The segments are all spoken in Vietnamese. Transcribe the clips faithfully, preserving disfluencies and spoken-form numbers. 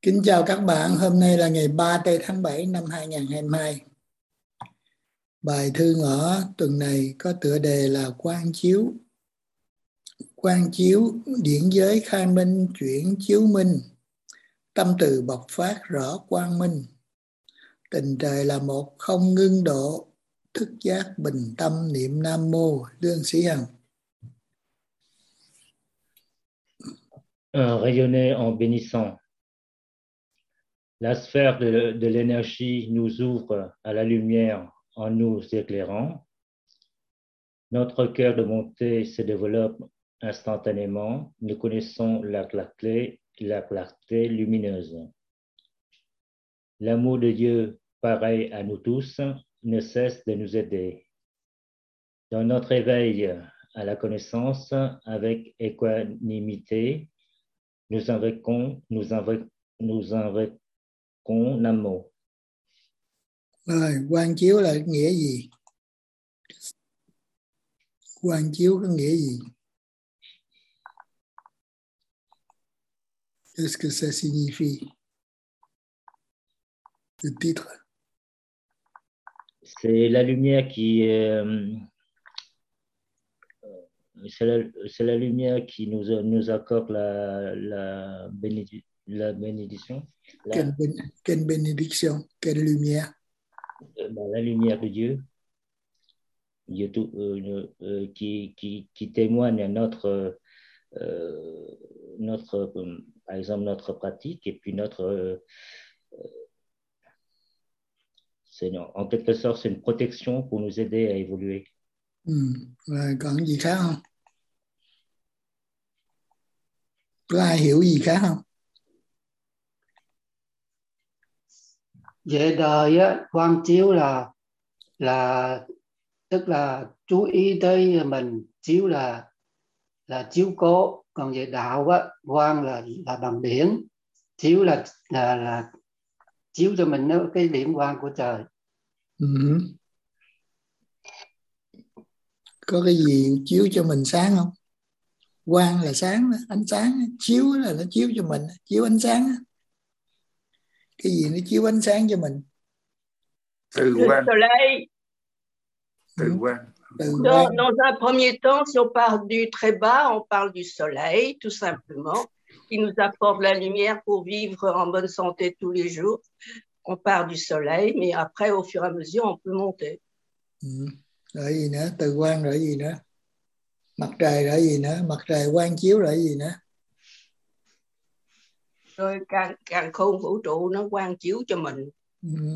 Kính chào các bạn, hôm nay là ngày ba tây tháng bảy năm hai nghìn không trăm hai mươi hai. Bài thư ngõ tuần này có tựa đề là Quang chiếu. Quang chiếu, điển giới khai minh, chuyển chiếu minh, tâm từ bộc phát rõ quang minh. Tình trời là một không ngưng độ, thức giác bình tâm niệm Nam Mô. Lương Sĩ Hằng. Un rayonner en bénissant. La sphère de, de l'énergie nous ouvre à la lumière en nous éclairant. Notre cœur de bonté se développe instantanément. Nous connaissons la clarté, la clarté lumineuse. L'amour de Dieu, pareil à nous tous, ne cesse de nous aider. Dans notre éveil à la connaissance, avec équanimité, nous invoquons, nous invoquons, nous invoquons Nam Mô. Rồi, quang chiếu là nghĩa gì? Quang chiếu có nghĩa gì? Qu'est-ce que ça signifie? Le titre. C'est la lumière qui euh, c'est la, c'est la lumière qui nous, nous accorde la, la, bénédi, la bénédiction. La, Quelle, ben, quelle bénédiction, quelle lumière. Euh, bah, la lumière de Dieu, Dieu tout, euh, euh, qui, qui, qui témoigne à notre, euh, notre euh, par exemple, notre pratique et puis notre euh, c'est, en quelque sorte, c'est une protection pour nous aider à évoluer. Ừ. Rồi còn gì khác không? Có ai hiểu gì khác không? Về đời á, quang chiếu là là tức là chú ý tới mình, chiếu là là chiếu cố, còn về đạo á, quang là là bằng điển, chiếu là là là chiếu cho mình nó cái điển quang của trời. Ừ. Có cái gì chiếu cho mình sáng không? Quang là sáng, ánh sáng, chiếu là nó chiếu cho mình, chiếu ánh sáng. Cái gì nó chiếu ánh sáng cho mình? Từ Le quang. soleil. Từ quang. Từ Dans, quang. dans un premier temps, si on part du très bas, on parle du soleil, tout simplement, qui nous apporte la lumière pour vivre en bonne santé tous les jours. On part du soleil, mais après, au fur et à mesure, on peut monter. Ừ. Rồi gì nữa? Từ quang rồi gì nữa? Mặt trời rồi gì nữa? Mặt trời quang chiếu rồi gì nữa? Rồi càng, càng khôn vũ trụ nó quang chiếu cho mình. Ừ.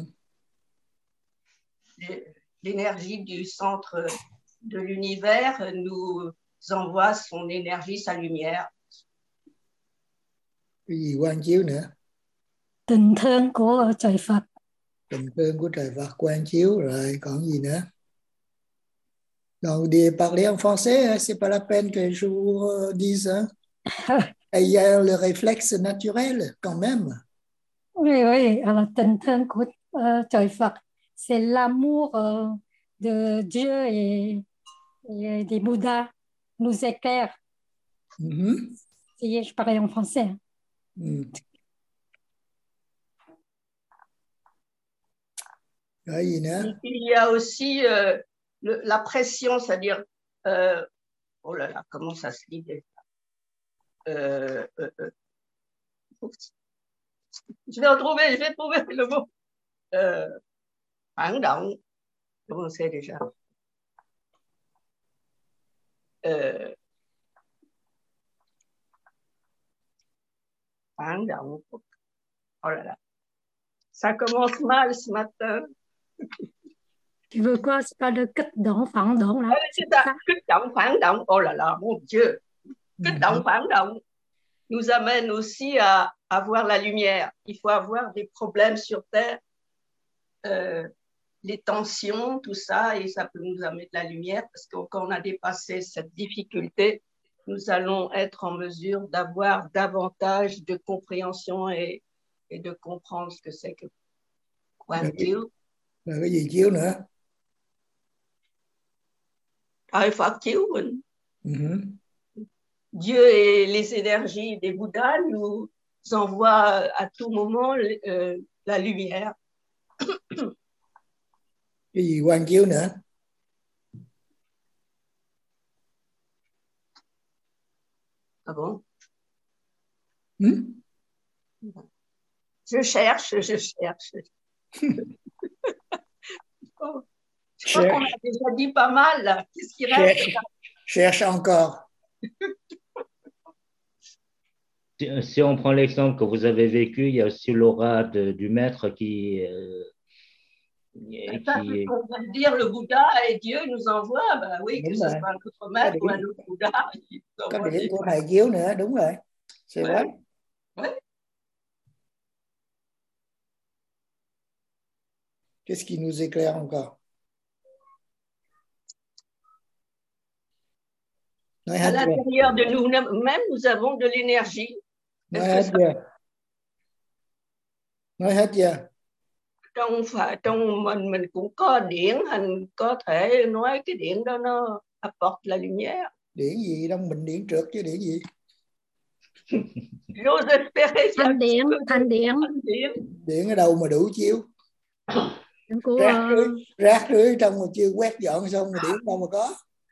L'énergie du centre de l'univers nous envoie son énergie, sa lumière. Cái gì quang chiếu nữa? Tình thương của trời Phật. Tình thương của trời Phật quang chiếu rồi, còn gì nữa? Donc, de parler en français, c'est pas la peine que je vous dise. Hein? Et il y a le réflexe naturel, quand même. Oui, oui, alors tình thương của uh, trời Phật, c'est l'amour uh, de Dieu et, et des Bouddhas nous éclaire. Mm-hmm. Si je parlais en français. Mm. Rồi gì nữa? Il y a aussi euh, le, la pression, c'est-à-dire, euh, oh là là, comment ça se dit déjà euh, euh, euh, Je vais retrouver, je vais trouver le mot. Euh, phản động, comment c'est déjà euh, phản động. Oh là là, ça commence mal ce matin. Tu veux quoi? C'est pas le kích động, phản động là. Oui, c'est ça, kích động, phản động. Oh là là, mon Dieu. Kích động, phản động nous amène aussi à avoir la lumière. Il faut avoir des problèmes sur Terre, euh, les tensions, tout ça, et ça peut nous amener de la lumière parce que quand on a dépassé cette difficulté, nous allons être en mesure d'avoir davantage de compréhension et, et de comprendre ce que c'est que quang chiếu. Rồi cái gì chiếu nữa? Trời Phật chiếu mình. Uh-huh. Dieu et les énergies des Bouddhas nous envoie à tout moment euh, la lumière. Cái gì quang chiếu nữa? Ah bon? Hmm? Je cherche, je cherche. Oh, je crois Cherche. qu'on a déjà dit pas mal, là. Qu'est-ce qui reste? Cherche, cherche encore. Si, si on prend l'exemple que vous avez vécu, il y a aussi l'aura de- du maître qui, euh, Ça, qui c'est ce qu'on va dire, le Bouddha et Dieu nous envoie. Ben oui, que Đúng ce rồi. soit un autre maître ou un autre Bouddha. Il nous Có envoie điển des... của thầy chiếu nữa, đúng rồi. C'est Ouais. vrai. Ouais. Qu'est-ce qui nous éclaire encore? Nói À hết chưa? l'intérieur de nous-mêmes, nous avons de l'énergie. Nói Est-ce que hết ça, chưa? Nói hết chưa? trong phải trong mình mình cũng có điển hình, có thể nói cái điển đó nó apporte la lumière. Điển gì đâu, mình điển trượt chứ điển gì? J'ose espérer qu'il y a Thanh điển, thanh điển. thanh điển. Điển ở đâu mà đủ chiếu? Điển của Rác ờ, rưới, rác rưới trong mà chưa quét dọn xong mà điển đâu mà có?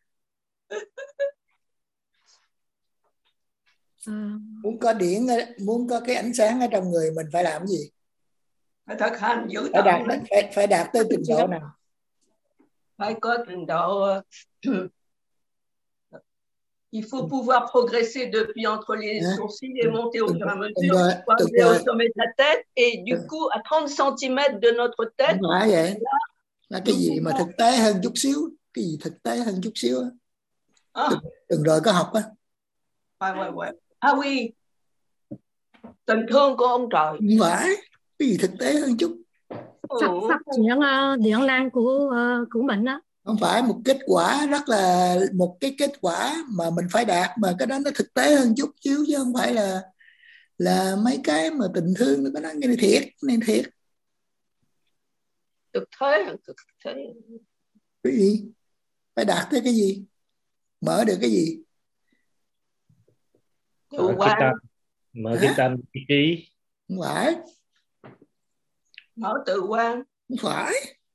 ờ, Muốn có điển, muốn có cái ánh sáng ở trong người mình phải làm gì? Phải thực hành giữ Phải đạt tận, phải, phải đạt tới trình độ nào? phải có trình độ. Il faut pouvoir progresser depuis entre les Hein? sourcils et monter au Từng, fur et à từng mesure rồi, pour từng arriver au rồi. sommet de la tête et du Từng, coup à trente centimètres de notre tête. không phải vậy. Là cái Nous gì mà pouvons... thực tế hơn chút xíu? Cái gì thực tế hơn chút xíu? Ah, Từng, từng rồi có học á. ouais, ouais, ouais. Ah oui, tình thương của ông trời. Không phải. Cái gì thực tế hơn chút? phát, phát triển ờ, điện năng của ờ, của mình đó. Không phải một kết quả rất là một cái kết quả mà mình phải đạt, mà cái đó nó thực tế hơn chút xíu, chứ không phải là là mấy cái mà tình thương nó có nói cái này thiệt, cái này thiệt. Thực thế, thực thế. Cái gì? Phải đạt tới cái gì? Mở được cái gì? Tự mở cái quan, tâm, mở cái Hả? tâm ý trí. Không phải. mở tự quan. Không phải.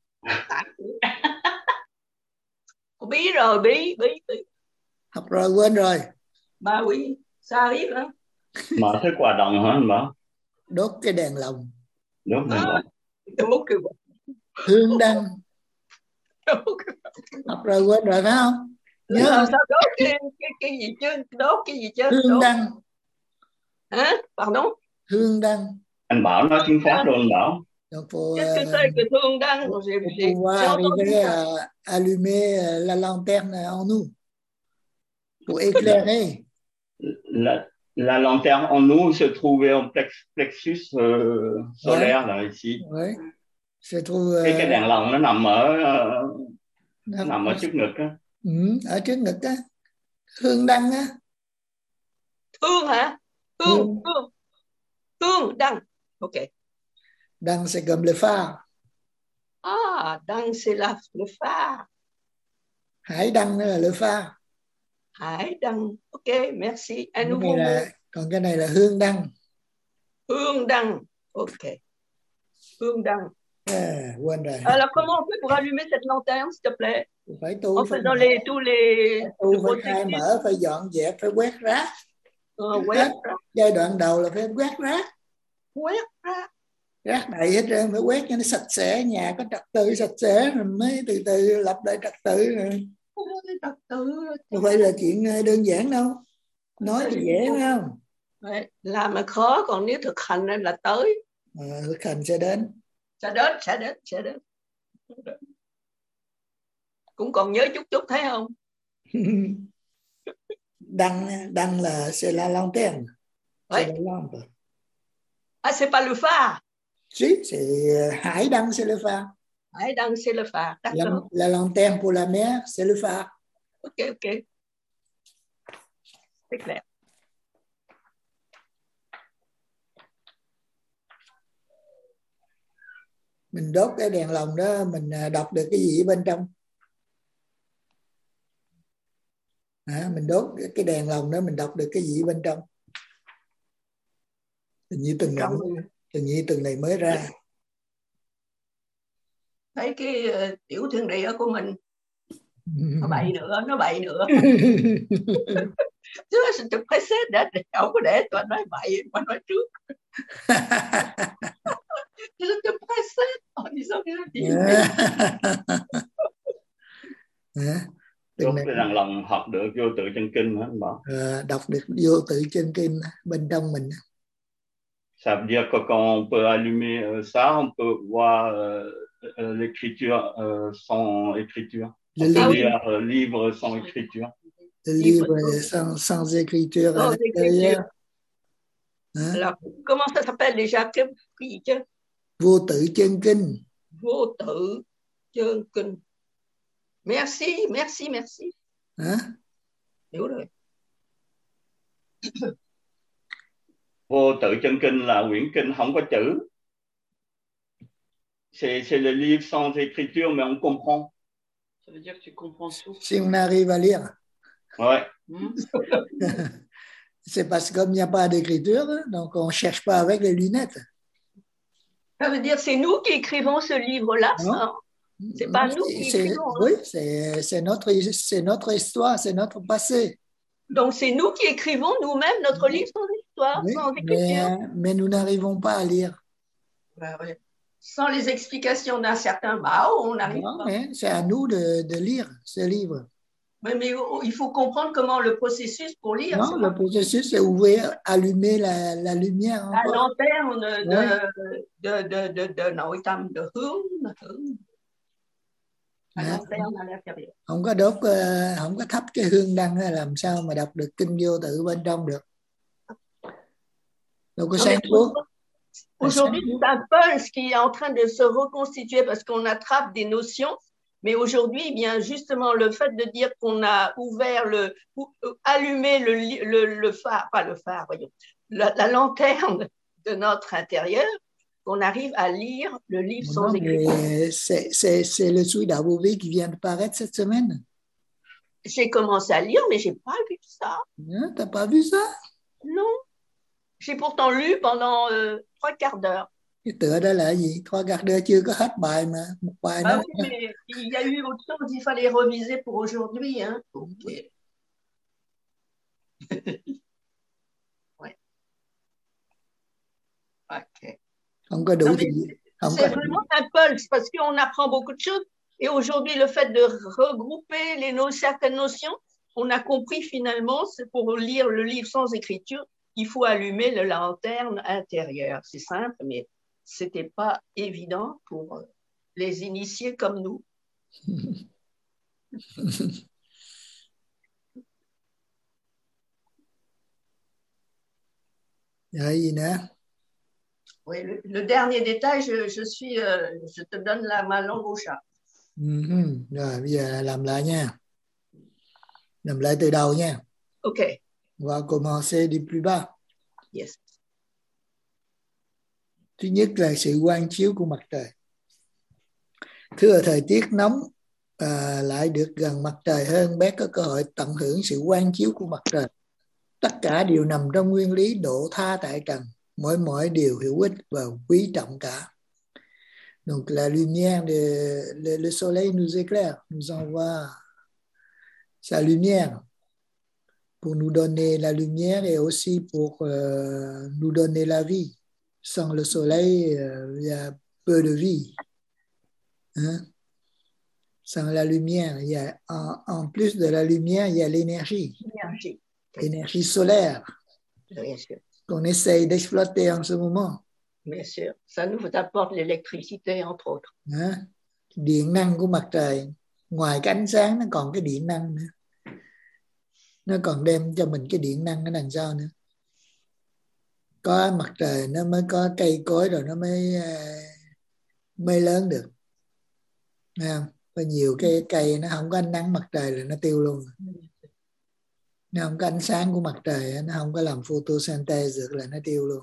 Bí rồi, bí, bí, bí. Học rồi quên rồi. Ba quý, sao biết đó. Mở cái quả đồng hả anh Bảo? Đốt cái đèn lồng. Đốt đèn lồng. Đốt cái Hương đăng. Học rồi quên rồi phải không? Nhớ làm không? sao đốt cái, cái, cái gì chứ, đốt cái gì chứ. Hương Đốt. đăng. Hả? Pardon? Hương đăng. Anh Bảo nói tiếng Pháp luôn anh Bảo. Donc faut, Qu'est-ce que euh, c'est que thương đăng? faut J'ai j'ai- pouvoir j'ai entendu arriver ça. à allumer euh, la lanterne en nous pour éclairer. La, la lanterne en nous se trouvait en plex, plexus euh, solaire là ici. Oui. Je trouve Cái cái euh, đèn lồng nó nằm ở ờ, nó, nằm ở trước ngực á. ừ, ở trước ngực á. Hương đăng á. Thương hả? Thương, Hương. thương. Thương, đăng. Ok. Đăng c'est comme le phare. Ah, đăng c'est la, le phare. Hải đăng đó là le phare. Hải đăng. Ok, merci. Un Cái nouveau này là, mot. còn cái này là hương đăng. Hương đăng. Ok. Hương đăng. À, quên rồi. Alors, comment on fait pour allumer cette lanterne, s'il te plaît? Phải tu, En phải faisant mở, les, tous les, phải tu, les phải khai protectifs. mở, phải dọn dẹp, phải quét rác. Euh, Hết quét, giai đoạn đầu là phải quét rác. quét ra. Rác đầy hết trơn, phải quét cho nó sạch sẽ, nhà có trật tự sạch sẽ rồi mới từ từ lập lại trật tự rồi. Trật tự. Không phải là chuyện đơn giản đâu. Nói thì dễ phải không? Đấy, làm mà khó, còn nếu thực hành là tới. À, thực hành sẽ đến. Sẽ đến, sẽ đến, sẽ đến. Cũng còn nhớ chút chút thấy không? Đăng, đăng là c'est la lanterne. Ouais. C'est la lampe. Ah, c'est pas le phare. Si, c'est hải đăng, c'est le phare. Hải đăng, c'est le phare. La, D'accord. la lanterne pour la mer, c'est le phare. Ok, ok. C'est clair. Mình đốt cái đèn lồng đó, mình đọc được cái gì ở bên trong? À, mình đốt cái đèn lồng đó, mình đọc được cái gì ở bên trong? Tự nhiên từng này mới, tự nhiên từng này mới ra. Thấy cái uh, tiểu thiên địa của mình nó bậy nữa, nó bậy nữa. Chứ chụp cái xét đã không có để tụi nói bậy mà nói trước. Chứ chụp cái xét ở đi sao cái gì? Chốt rằng lòng học được vô tự chân kinh hả anh Bảo? À, đọc được vô tự chân kinh bên trong mình. Ça veut dire que quand on peut allumer ça, on peut voir euh, l'écriture euh, sans écriture. Le on peut livre, lire le livre sans écriture. Le livre sans, sans écriture sans à l'intérieur. Hein? Alors, comment ça s'appelle déjà? Vô tự chân kinh. Vô tự chân kinh. Merci, merci, merci. Hein? Hiểu rồi. Vô tự chân kinh là quyển kinh không có chữ. C'est, c'est le livre sans écriture, mais on comprend. Ça veut dire que tu comprends tout. Si on arrive à lire. Ouais. C'est parce que comme il n'y a pas d'écriture, donc on ne cherche pas avec les lunettes. Ça veut dire que c'est nous qui écrivons ce livre-là, ça. C'est pas nous qui écrivons. Oui, c'est, c'est, notre, c'est notre histoire, c'est notre passé. Donc c'est nous qui écrivons nous-mêmes notre livre sans histoire, oui, sans écriture. Mais, mais nous n'arrivons pas à lire. Ben, oui. Sans les explications d'un certain Mao, on n'arrive non, pas. Mais c'est à nous de, de lire ce livre. Mais, mais il faut comprendre comment le processus pour lire. Non, le processus, c'est ouvrir, allumer la, la lumière. La encore. lanterne de, Ouais. de, de, de, de, de nội tâm, de hướng, hướng. La Dạ. lanterne à l'intérieur. Không có đốt, uh, không có thắp cái hương đăng làm sao mà đọc được kinh vô tự bên trong được. Đâu có Non, sáng mais suốt. Aujourd'hui, c'est un pulse qui est en train de se reconstituer parce qu'on attrape des notions. Mais aujourd'hui, eh bien, justement, le fait de dire qu'on a ouvert le, allumé le, le, le phare, pas le phare, voyons, la, la lanterne de notre intérieur, qu'on arrive à lire le livre Non, sans écriture. C'est, c'est, c'est le Sui Đạo Vô Vi qui vient de paraître cette semaine. J'ai commencé à lire, mais je n'ai pas vu ça. Hein, t'as pas vu ça? Non. J'ai pourtant lu pendant euh, trois quarts d'heure. Cái tựa đó là gì? Trois quarts d'heure chưa có hết bài mà. Một bài Ah nữa. oui, mais il y a eu autre chose, il fallait reviser pour aujourd'hui. Hein. Okay. Ouais. Ok. Không có đủ Non, thì không c'est có vraiment un pulse parce qu'on apprend beaucoup de choses. Et aujourd'hui, le fait de regrouper les no certaines notions, on a compris finalement, c'est pour lire le livre sans écriture, il faut allumer la lanterne intérieure. C'est simple, mais ce n'était pas évident pour les initiés comme nous. Rồi gì nữa? Oui, le, le dernier détail, je, je, suis, euh, je te donne la, ma langue au chat. Uh-huh. Rồi bây giờ làm lại nha. Làm lại từ đầu nha. Ok. On va commencer du plus bas. Yes. Thứ nhất là sự quang chiếu của mặt trời. Thưa thời tiết nóng à, lại được gần mặt trời hơn, bé có cơ hội tận hưởng sự quang chiếu của mặt trời. Tất cả đều nằm trong nguyên lý độ tha tại trần. Mỗi mỗi điều hữu ích và quý trọng cả. Donc la lumière, de, le, le soleil nous éclaire, nous envoie sa lumière pour nous donner la lumière et aussi pour euh, nous donner la vie. Sans le soleil, euh, il y a peu de vie. Hein? Sans la lumière, il y a, en, en plus de la lumière, il y a l'énergie. L'énergie. L'énergie solaire. Bien sûr. Qu'on essaye d'exploiter en ce moment. Bien sûr. Ça nous apporte l'électricité, entre autres. Hein? Điện năng của mặt trời. Ngoài cái ánh sáng, nó còn cái điện năng nữa. Nó còn đem cho mình cái điện năng ở đằng sau nữa. Có mặt trời nó mới có cây cối rồi nó mới mới lớn được. Thấy không? Có nhiều cái cây nó không có ánh nắng mặt trời là nó tiêu luôn. Nó không có ánh sáng của mặt trời, nó không có làm photosynthesis được là nó tiêu luôn.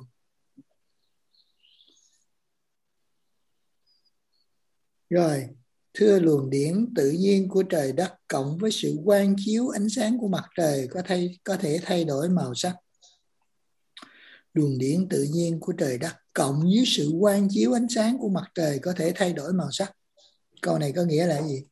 Rồi, thưa luồng điển tự nhiên của trời đất cộng với sự quang chiếu ánh sáng của mặt trời có thay có thể thay đổi màu sắc. luồng điển tự nhiên của trời đất cộng với sự quang chiếu ánh sáng của mặt trời có thể thay đổi màu sắc. Câu này có nghĩa là gì?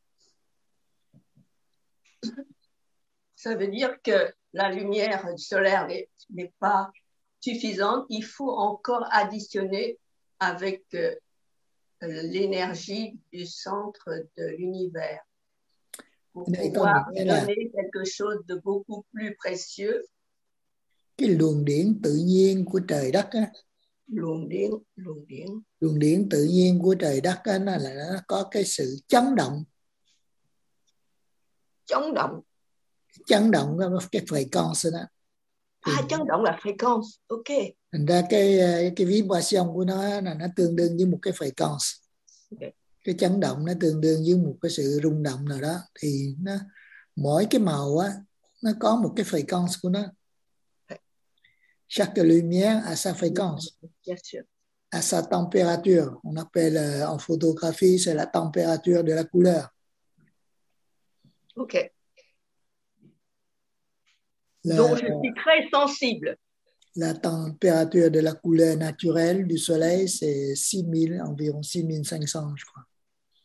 Ça veut dire que la lumière solaire n'est pas suffisante. Il faut encore additionner avec euh, l'énergie du centre de l'univers pour pouvoir donner quelque chose de beaucoup plus précieux. Cái luồng điển tự nhiên của trời đất á, luồng điển, luồng điển. luồng điển tự nhiên của trời đất á, nó là nó có cái sự chấn động. Chấn động. Chấn động cái fréquence đó. À, chấn động là fréquence, ok. Thành ra cái cái vibration của nó là nó tương đương với một cái fréquence. Okay. Cái chấn động nó tương đương với một cái sự rung động nào đó, thì nó mỗi cái màu á nó có một cái fréquence của nó. Chaque lumière a sa fréquence, a sa température. On appelle en photographie c'est la température de la couleur. Ok. La, Donc je suis très sensible. La température de la couleur naturelle du soleil c'est six mille, environ six mille cinq cents, je crois.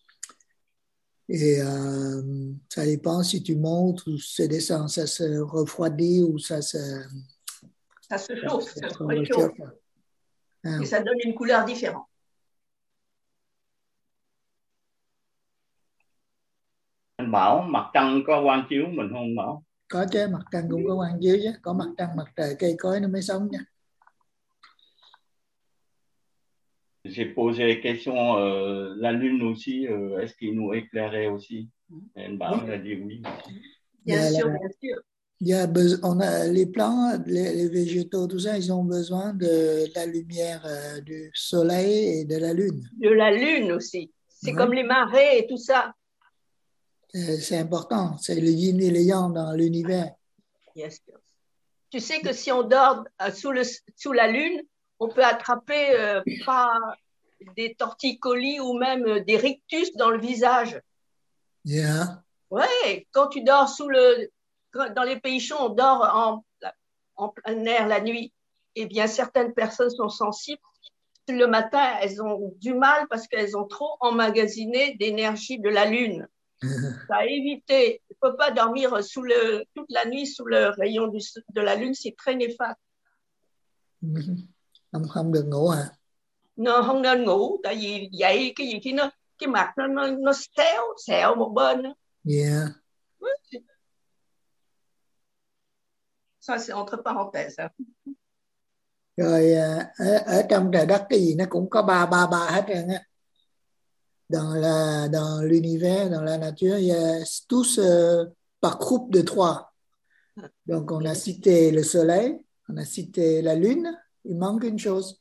Et euh, ça dépend si tu montes ou si ça descend, ça se refroidit ou ça se... Ça se chauffe, ça se réchauffe. Ah. Et ça donne une couleur différente. Anh Bảo, mặt trăng có quang chiếu mình không Bảo? Có chứ, mặt trăng cũng có quang chiếu chứ. Có mặt trăng, mặt trời, cây cối nó mới sống nha. J'ai posé la question, euh, la lune aussi, euh, est-ce qu'il nous éclairait aussi? Et anh Bảo oui. a dit oui. Bien sûr, bien sûr. Il y a besoin, on a les plantes, les, les végétaux, tout ça, ils ont besoin de la lumière euh, du soleil et de la lune. De la lune aussi. C'est oui. Comme les marées et tout ça. C'est important, c'est le yin et le yang dans l'univers. Yes. Tu sais que si on dort sous, le, sous la lune, on peut attraper euh, pas des torticolis ou même des rictus dans le visage. Yeah. Ouais, quand tu dors sous le... Dans les pays chauds, on dort en, en plein air la nuit. Eh bien, certaines personnes sont sensibles. Le matin, elles ont du mal parce qu'elles ont trop emmagasiné d'énergie de la lune. Ça a évité. Il ne faut pas dormir sous le, toute la nuit sous le rayon du, de la lune, c'est très néfaste. Không, không được ngủ hả? No, không nên ngủ, tại vì vậy cái gì khi nó cái mặt nó nó nó xéo xẹo một bên đó. Yeah. Ça c'est entre parenthèses. Rồi ở, ở trong trời đất cái gì nó cũng có ba ba ba hết trơn á. Dans la dans l'univers, dans la nature, il y a tous euh, par groupe de trois. Donc on a cité le soleil, on a cité la lune, il manque une chose.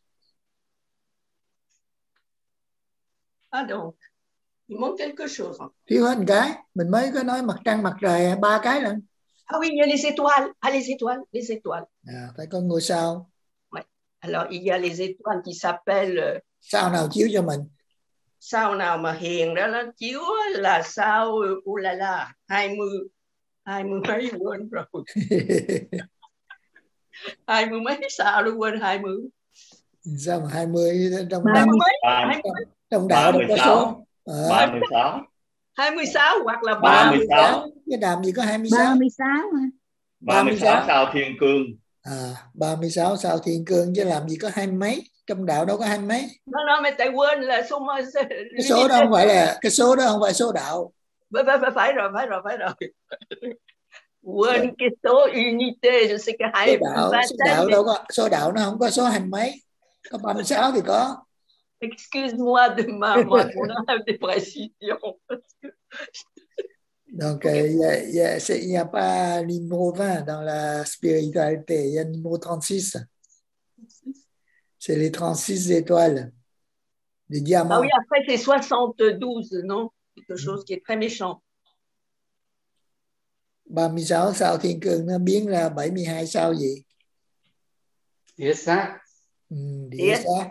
Ah donc, il manque quelque chose. Thiếu hết một cái, mình mới có nói mặt trăng mặt trời ba cái lần. Ah oui, il y a les étoiles. Ah, les étoiles, les étoiles. À, phải có ngôi sao. Ouais. Alors, il y a les étoiles qui s'appellent... Sao nào chiếu cho mình? Sao nào mà hiền đó, nó chiếu là sao, u la la, hai mươi, hai mươi mấy quên rồi. Hai mươi mấy sao luôn, quên hai mươi. Sao mà hai mươi trong hai mươi mấy? Trong, trong đạo đâu có số. ba mươi sáu. hai mươi sáu hoặc là ba mươi sáu. Cái đàm gì có hai mươi sáu? ba mươi sáu mà. ba mươi sáu sao thiên cương. À, ba mươi sáu sao thiên cương chứ làm gì có hai mấy, trong đạo đâu có hai mấy. Nó nói mày tại quên là số mà cái số đó không phải là cái số đó không phải số đạo. Phải, phải, phải rồi, phải rồi, phải rồi. Quên yeah. Cái số unité, je sais que hai số đạo, số đạo đâu có, số đạo nó không có số hai mấy, có ba mươi sáu thì có. Excuse-moi de ma, ma mon âme de précision. Donc, il euh, n'y a, y a, y a pas numéro vingt dans la spiritualité, il y a le numéro trente-six. C'est les trente-six étoiles, les diamants. Ah oui, après c'est soixante-douze, non? Quelque chose qui est très méchant. ba mươi sáu sao thiên cương nó biến ra bảy mươi hai sao gì? Địa sát. Ừ, địa sát.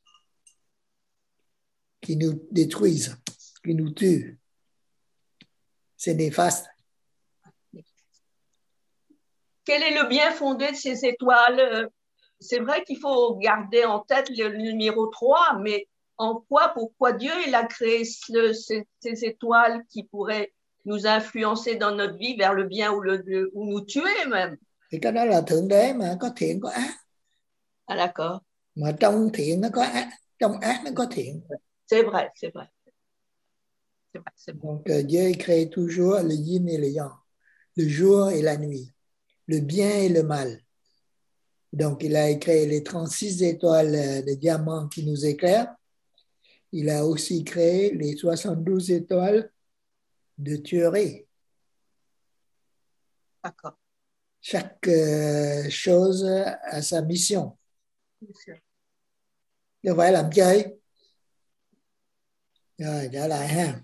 Qui nous détruisent, qui nous tuent. C'est néfaste. Quel est le bien fondé de ces étoiles? c'est vrai qu'il faut garder en tête le numéro trois, mais en quoi, pourquoi Dieu il a créé ce, ces, ces étoiles qui pourraient nous influencer dans notre vie vers le bien ou, le, ou nous tuer même? Thì cái đó là Thượng Đế mà, có thiện có ác. Ah d'accord. Mà trong thiện nó có ác, trong ác nó có thiện. C'est vrai, c'est vrai. C'est vrai, c'est vrai. Donc Dieu crée toujours le yin et le yang, le jour et la nuit, le bien et le mal. Donc il a créé les trente-six étoiles de diamant qui nous éclairent. Il a aussi créé les soixante-douze étoiles de tuerie. D'accord. Chaque uh, chose a sa mission. Chứ phải làm chơi. Rồi trở lại ha.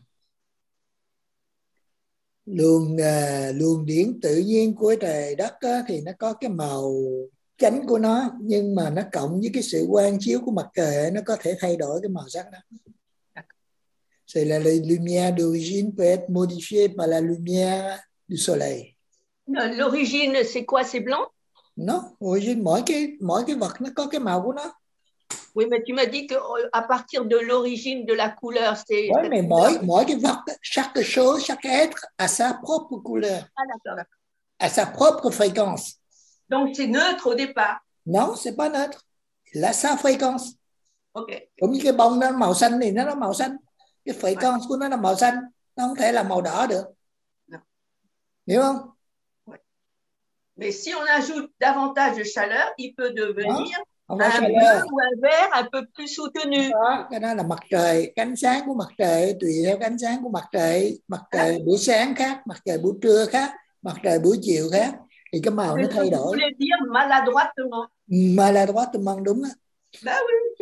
Luồng uh, luồng điển tự nhiên của trời đất á, thì nó có cái màu chánh của nó, nhưng mà nó cộng với cái sự quang chiếu của mặt trời nó có thể thay đổi cái màu sắc đó. C'est la lumière d'origine peut être modifiée par la lumière du soleil. L'origine, c'est quoi? C'est blanc? Non, origine, mỗi cái mỗi cái vật nó có cái màu của nó. Oui, mais tu m'as dit que à partir de l'origine de la couleur, c'est. Oui, mais mỗi mỗi cái vật, chaque chose, chaque être a sa propre couleur. Ah d'accord, d'accord. A sa propre fréquence. Donc c'est neutre au départ. Non, c'est pas neutre. Il a sa fréquence. Ok. Cũng như cái bông nó màu xanh thì nó là màu xanh. Cái fréquence ouais. của nó là màu xanh, nó không thể là màu đỏ được. Non. Hiểu không? Ouais. Mais si on ajoute davantage de chaleur, il peut devenir un bleu ou un vert un peu plus soutenu. Đó, cái đó là mặt trời, cái ánh sáng của mặt trời tùy theo cái ánh sáng của mặt trời. Mặt trời à? Buổi sáng khác, mặt trời buổi trưa khác, mặt trời buổi chiều khác. Thì cái màu nó thay đổi. Vous voulez dire maladroitement. Maladroitement, đúng á. Bah oui.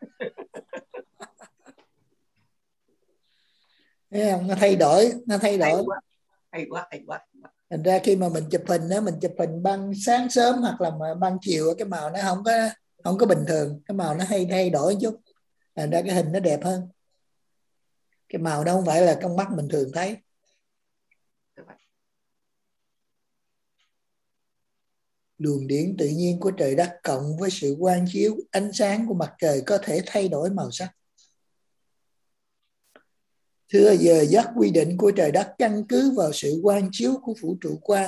Nó thay đổi, nó thay đổi. Hay quá, hay quá, hay quá. Thành ra khi mà mình chụp hình đó, mình chụp hình ban sáng sớm hoặc là ban chiều, cái màu nó không có không có bình thường, cái màu nó hay thay đổi chút. Thành ra cái hình nó đẹp hơn. Cái màu đó không phải là con mắt mình thường thấy. Luồng điển tự nhiên của trời đất cộng với sự quang chiếu ánh sáng của mặt trời có thể thay đổi màu sắc. Thưa, giờ giấc quy định của trời đất căn cứ vào sự quang chiếu của vũ trụ quang.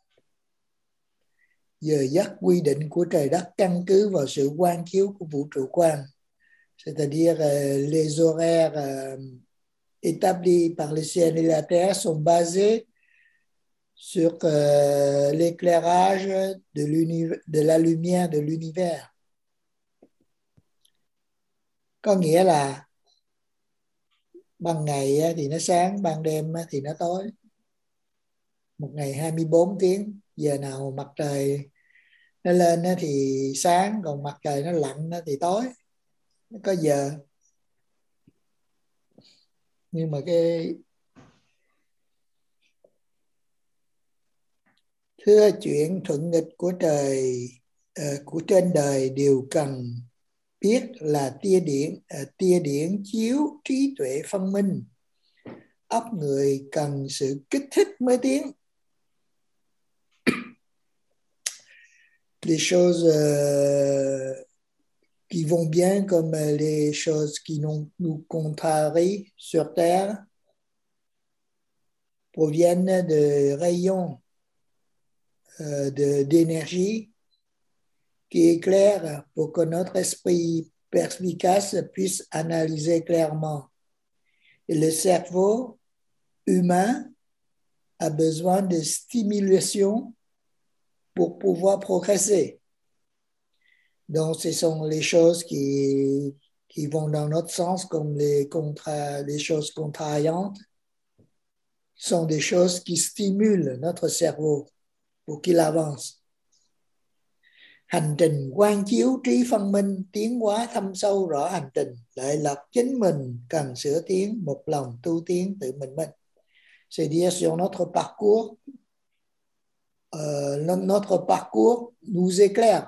Giờ giấc quy định của trời đất căn cứ vào sự quang chiếu của vũ trụ quang. C'est-à-dire euh, les horaires euh, établis par le ciel et la terre sont basés sur euh, l'éclairage de, de la lumière de l'univers. Có nghĩa là ban ngày thì nó sáng, ban đêm thì nó tối. Một ngày hai mươi bốn tiếng, giờ nào mặt trời nó lên thì sáng, còn mặt trời nó lặn thì tối. Nó có giờ. Nhưng mà cái thưa chuyện thuận nghịch của trời, uh, của trên đời đều cần biết là tia điển, uh, tia điển chiếu trí tuệ phân minh. Óc người cần sự kích thích mới tiến. Les choses uh, qui vont bien comme les choses qui nous contrarient sur Terre proviennent de rayons euh, de, d'énergie qui éclairent pour que notre esprit perspicace puisse analyser clairement. Et le cerveau humain a besoin de stimulation pour pouvoir progresser. Donc, ce sont les choses qui, qui vont dans notre sens, comme les, contra, les choses contrariantes, sont des choses qui stimulent notre cerveau pour qu'il avance. Hành trình quang chiếu trí phân minh, tiến hóa thâm sâu rõ hành trình, lợi lập chính mình cần sửa tiến, một lòng tu tiến tự mình mình. C'est-à-dire sur notre parcours, euh, notre parcours nous éclaire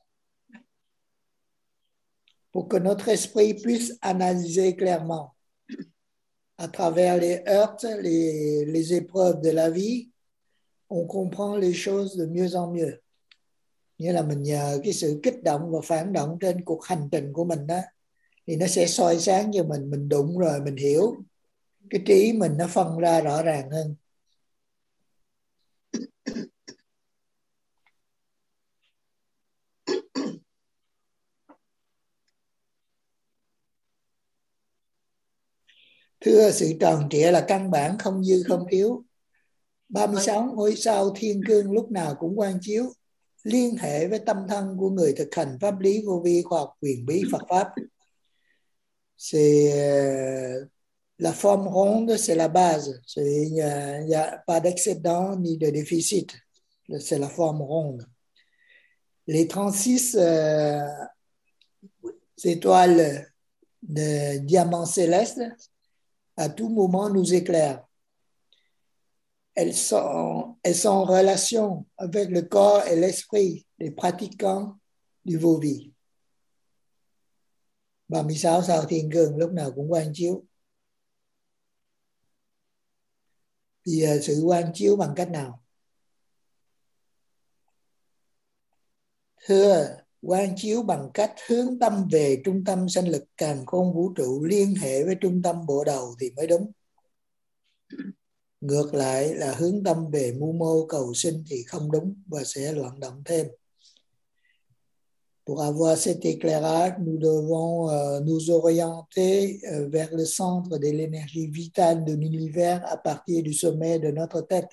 pour que notre esprit puisse analyser clairement. À travers les heurts, les, les épreuves de la vie, on comprend les choses de mieux en mieux. Nghĩa là mình nhờ cái sự kích động và phản động trên cuộc hành trình của mình đó, thì nó sẽ soi sáng cho mình, mình đụng rồi mình hiểu, cái trí mình nó phân ra rõ ràng hơn. Thưa, sự tròn trịa là căn bản, không dư không thiếu. ba mươi sáu ngôi sao thiên cương lúc nào cũng quang chiếu, liên hệ với tâm thân của người thực hành pháp lý vô vi khoa học quyền bí Phật Pháp. C'est la forme ronde, c'est la base. Il n'y a, il y a pas d'excédent ni de déficit. C'est la forme ronde. Les trente-six euh, étoiles de diamant céleste, à tout moment, nous éclairent. Elles sont, elles sont en relation avec le corps et l'esprit des pratiquants du vô vi. ba mươi sáu sao thiên cương lúc nào cũng quang chiếu. Thì sự quang chiếu bằng cách nào? Thưa, quang chiếu bằng cách hướng tâm về trung tâm sanh lực càn khôn vũ trụ, liên hệ với trung tâm bộ đầu thì mới đúng. Ngược lại là hướng tâm về mưu mô cầu sinh thì không đúng và sẽ loạn động thêm. Pour avoir cet éclairage, nous devons euh, nous orienter euh, vers le centre de l'énergie vitale de l'univers à partir du sommet de notre tête.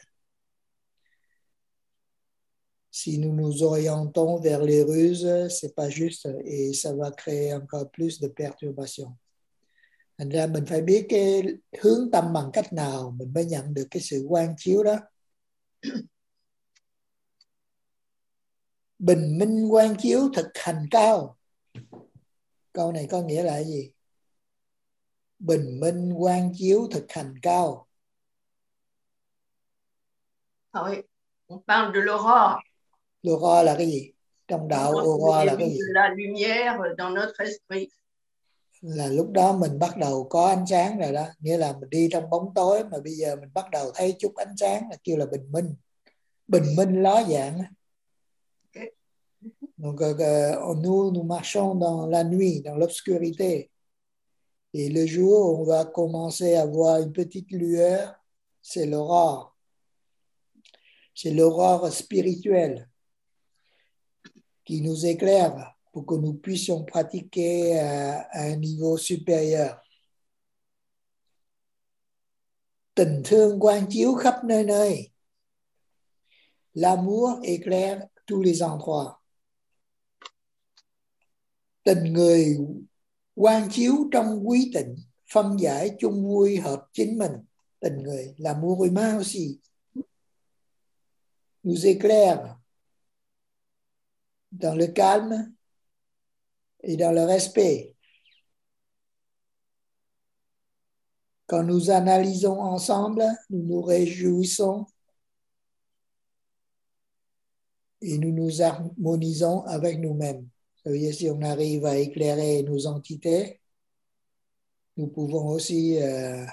Si nous nous orientons vers les ruses, c'est pas juste et ça va créer encore plus de perturbations. Thành ra mình phải biết cái hướng tâm bằng cách nào mình mới nhận được cái sự quang chiếu đó. Bình minh quang chiếu thực hành cao. Câu này có nghĩa là gì? Bình minh quang chiếu thực hành cao. Ah oui, on parle de l'aurore. L'aurore là cái gì? Trong đạo aurore là cái gì? La lumière dans notre esprit. Là lúc đó mình bắt đầu có ánh sáng rồi đó. Nghĩa là mình đi trong bóng tối mà bây giờ mình bắt đầu thấy chút ánh sáng là kêu là bình minh. Bình minh ló dạng. Donc euh, nous, nous marchons dans la nuit, dans l'obscurité. Et le jour où on va commencer à voir une petite lueur, c'est l'aurore. C'est l'aurore spirituelle qui nous éclaire pour que nous puissions pratiquer à, à un niveau supérieur. Tình thương quang chiếu khắp nơi nơi. L'amour éclaire tous les endroits. Tình người quang chiếu trong quý tịnh, phân giải chung vui hợp chính mình. Tình người, l'amour humain aussi, nous éclaire dans le calme et dans le respect. Quand nous analysons ensemble, nous nous réjouissons et nous nous harmonisons avec nous-mêmes. Ça veut dire si on arrive à éclairer nos entités, nous pouvons aussi euh,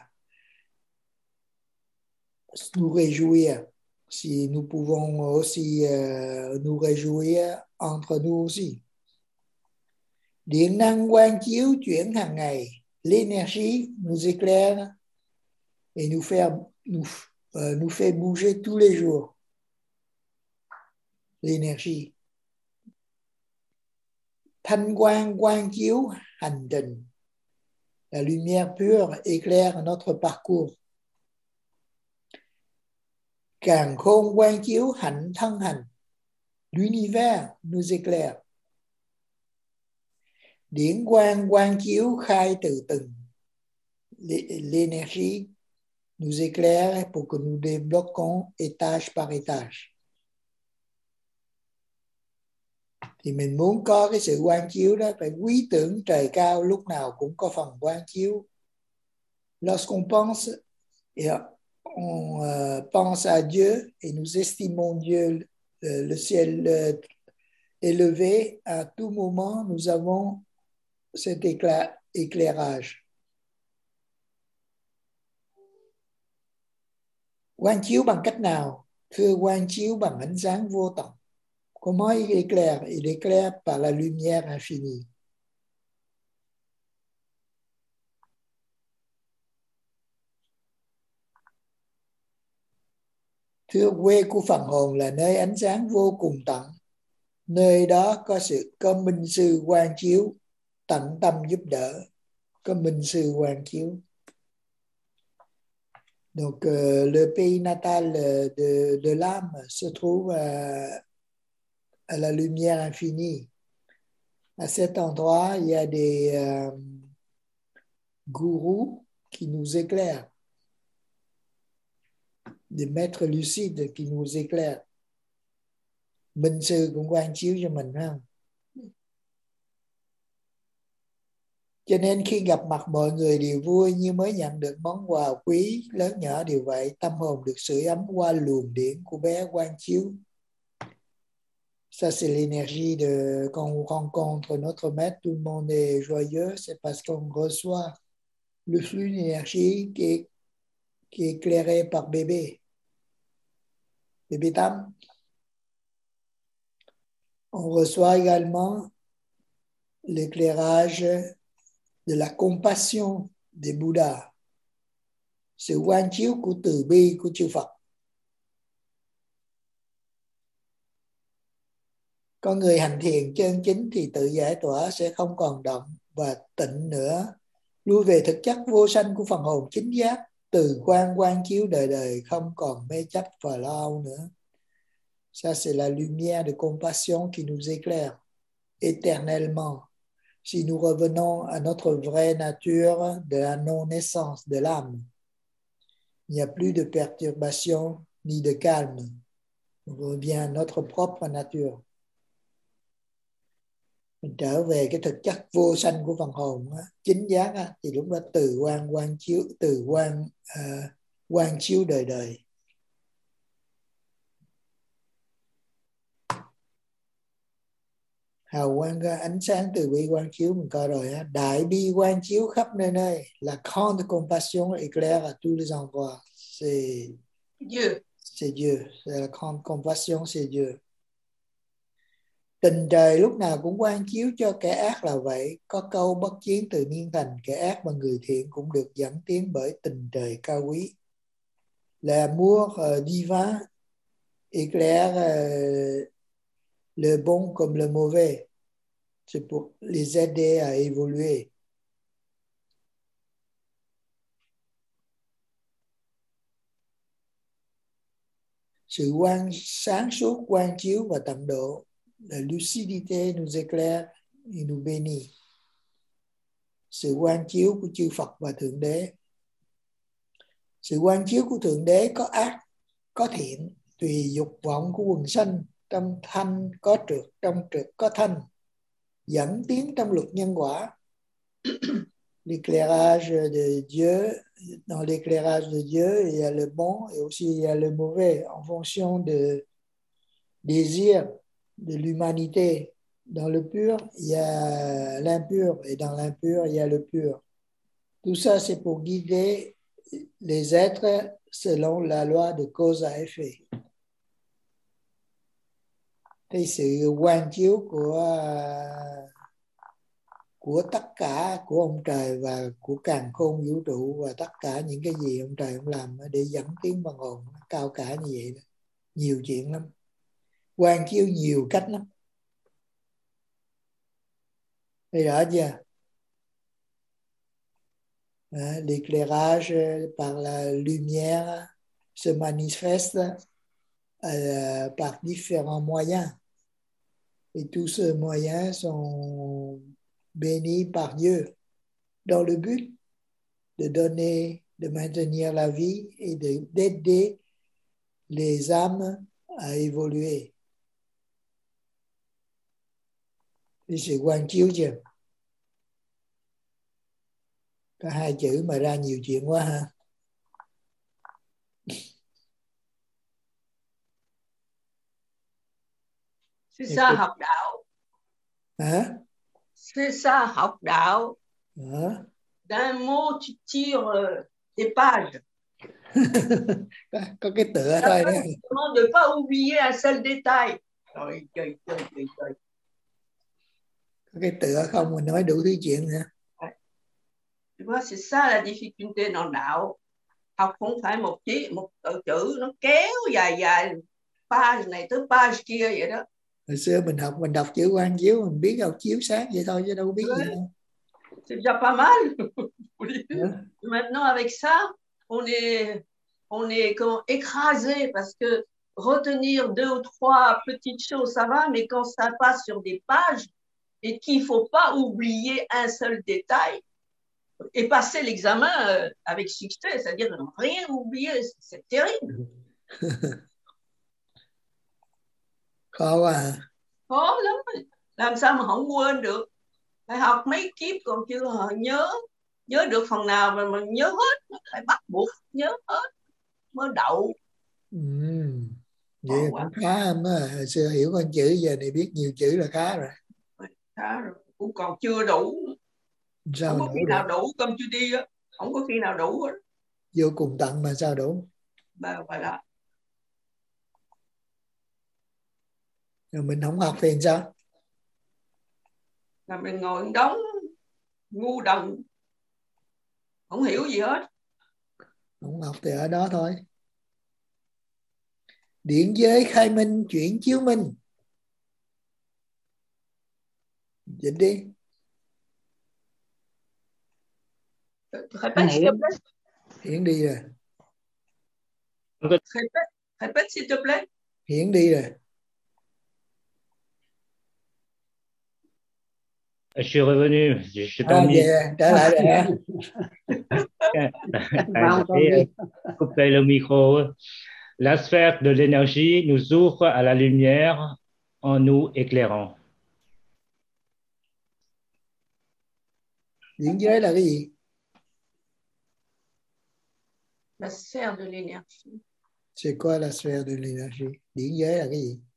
nous réjouir. Si nous pouvons aussi euh, nous réjouir entre nous aussi. Điện năng quang chiếu chuyển hàng ngày. L'énergie nous éclaire et nous fait, nous, euh, nous fait bouger tous les jours. L'énergie. Thanh quang quang chiếu hành trình. La lumière pure éclaire notre parcours. Càn khôn quang chiếu hạnh thân hành. L'univers nous éclaire. Điển quang quang chiếu khai từ từng. L'énergie nous éclaire pour que nous débloquons étage par étage. Thì mình muốn có cái sự quang chiếu đó, phải quý tưởng trời cao lúc nào cũng có phần quang chiếu. Lorsqu'on pense et on euh, pense à Dieu et nous estimons Dieu, le, le ciel euh, élevé, à tout moment nous avons cet éclat, éclairage. Quang chiếu bằng cách nào? Thưa, quang chiếu bằng ánh sáng vô tận. Comment il éclaire? Il éclaire par la lumière infinie. Thưa, quê của phần hồn là nơi ánh sáng vô cùng tận. Nơi đó có sự có minh sư quang chiếu, tận tâm giúp đỡ. Có minh sư quang chiếu. Donc, euh, le pays natal de, de l'âme se trouve à, à la lumière infinie. À cet endroit, il y a des euh, gourous qui nous éclairent, des maîtres lucides qui nous éclairent. Minh sư cũng quang chiếu cho mình, phải không? Cho nên khi gặp mặt mọi người đều vui như mới nhận được món quà quý, lớn nhỏ đều vậy. Tâm hồn được sưởi ấm qua luồng điển của bé quang chiếu. Ça, c'est l'énergie de quand on rencontre notre maître, tout le monde est joyeux, c'est parce qu'on reçoit le flux d'énergie qui est, qui est éclairé par bébé. Bébé Tam. On reçoit également l'éclairage de la compassion des Bouddhas, sự quang chiếu của từ bi của chư Phật. Con người hành thiền chân chính thì tự giải tỏa, sẽ không còn động và tịnh nữa, lui về thực chất vô sanh của phần hồn chính giác, từ quang quang chiếu đời đời, không còn mê chấp và lo âu nữa. Ça, c'est la lumière de compassion qui nous éclaire éternellement. Si nous revenons à notre vraie nature de la non-naissance de l'âme, il n'y a plus de perturbation ni de calme. On revient à notre propre nature. Mình trở về cái thực chất vô sanh của phần hồn á, chính giác á, thì lúc đó từ quang quang chiếu, từ quang uh, quang chiếu đời đời. Hào quang, ánh sáng từ bi quang chiếu mình coi rồi á, đại bi quang chiếu khắp nơi nơi, la grande compassion éclaire à tous les endroits. C'est Dieu. C'est Dieu, c'est la grande compassion, c'est Dieu. Tình trời lúc nào cũng quang chiếu cho kẻ ác là vậy. Có câu bất chiến từ niên thành, kẻ ác và người thiện cũng được dẫn tiến bởi tình trời cao quý. L'amour uh, divin éclaire uh, le bon comme le mauvais. C'est pour les aider à évoluer. Sự quang sáng suốt, quang chiếu và tận độ, la lucidité nous éclaire et nous bénit. Sự quang chiếu của chư Phật và Thượng Đế. Sự quang chiếu của Thượng Đế có ác, có thiện, tùy dục vọng của quần sanh. Trong thanh có trượt, trong trượt có thanh, dẫn tiến trong luật nhân quả. L'éclairage de Dieu, dans l'éclairage de Dieu, il y a le bon et aussi il y a le mauvais en fonction de désir de l'humanité. Dans le pur, il y a l'impur et dans l'impur, il y a le pur. Tout ça, c'est pour guider les êtres selon la loi de cause à effet. Thì sự quang chiếu của của tất cả, của ông trời và của càn khôn vũ trụ và tất cả những cái gì ông trời ông làm để dẫn tiến phần hồn cao cả như vậy đó. Nhiều chuyện lắm, quang chiếu nhiều cách lắm. Thấy rõ chưa? À, l'éclairage par la lumière se manifeste euh, par différents moyens et tous ces moyens sont bénis par Dieu dans le but de donner, de maintenir la vie et de, d'aider les âmes à évoluer. Thì sự quang chiếu chưa? Có hai chữ mà ra nhiều chuyện quá ha. C'est ça học đạo. Hả? C'est ça học đạo. Hả? D'un mot tu tires des pages. có, có cái tựa thôi đó. Comment ne pas oublier un seul détail. Trời trời trời trời trời. Có cái tựa không mình nói đủ thứ chuyện nữa. Tu vois, c'est ça la difficulté dans đạo. Học không phải một chữ, một từ chữ nó kéo dài dài page này tới page kia vậy đó. Hồi xưa mình học mình đọc chữ Quang Chiếu mình biết đọc chiếu sáng vậy thôi chứ đâu biết Ouais. gì đâu. C'est déjà pas mal. Ouais. Maintenant avec ça, on est on est comment écrasé parce que retenir deux ou trois petites choses ça va, mais quand ça passe sur des pages et qu'il faut pas oublier un seul détail et passer l'examen euh, avec succès, c'est-à-dire ne rien oublier, c'est terrible. Khó quá à. Khó lắm, làm sao mà không quên được. Phải học mấy kiếp còn chưa nhớ nhớ được phần nào mà mình nhớ hết, phải bắt buộc nhớ hết mới đậu. Ừ. Vậy cũng khá lắm á. Hồi xưa hiểu con chữ giờ này biết nhiều chữ là khá rồi. Khá rồi, cũng còn chưa đủ. Sao không có khi đủ nào được? đủ công chưa đi á, không có khi nào đủ hết. Vô cùng tận mà sao đủ? Bà phải là Rồi mình không học thì sao? là mình ngồi đóng ngu đần, không hiểu gì hết. Không học thì ở đó thôi. Điển giới khai minh, chuyển chiếu minh. Dịch đi. Répète, s'il te plaît. Hiển đi rồi. Répète, répète, s'il te plaît. Hiển đi rồi. Je suis revenu, je suis À, tombé. về, trở lại rồi hả? Couper le micro. La sphère de l'énergie nous ouvre à la lumière en nous éclairant. Điển giới là cái gì? La sphère de l'énergie. C'est quoi la sphère de l'énergie? Điển giới là cái gì?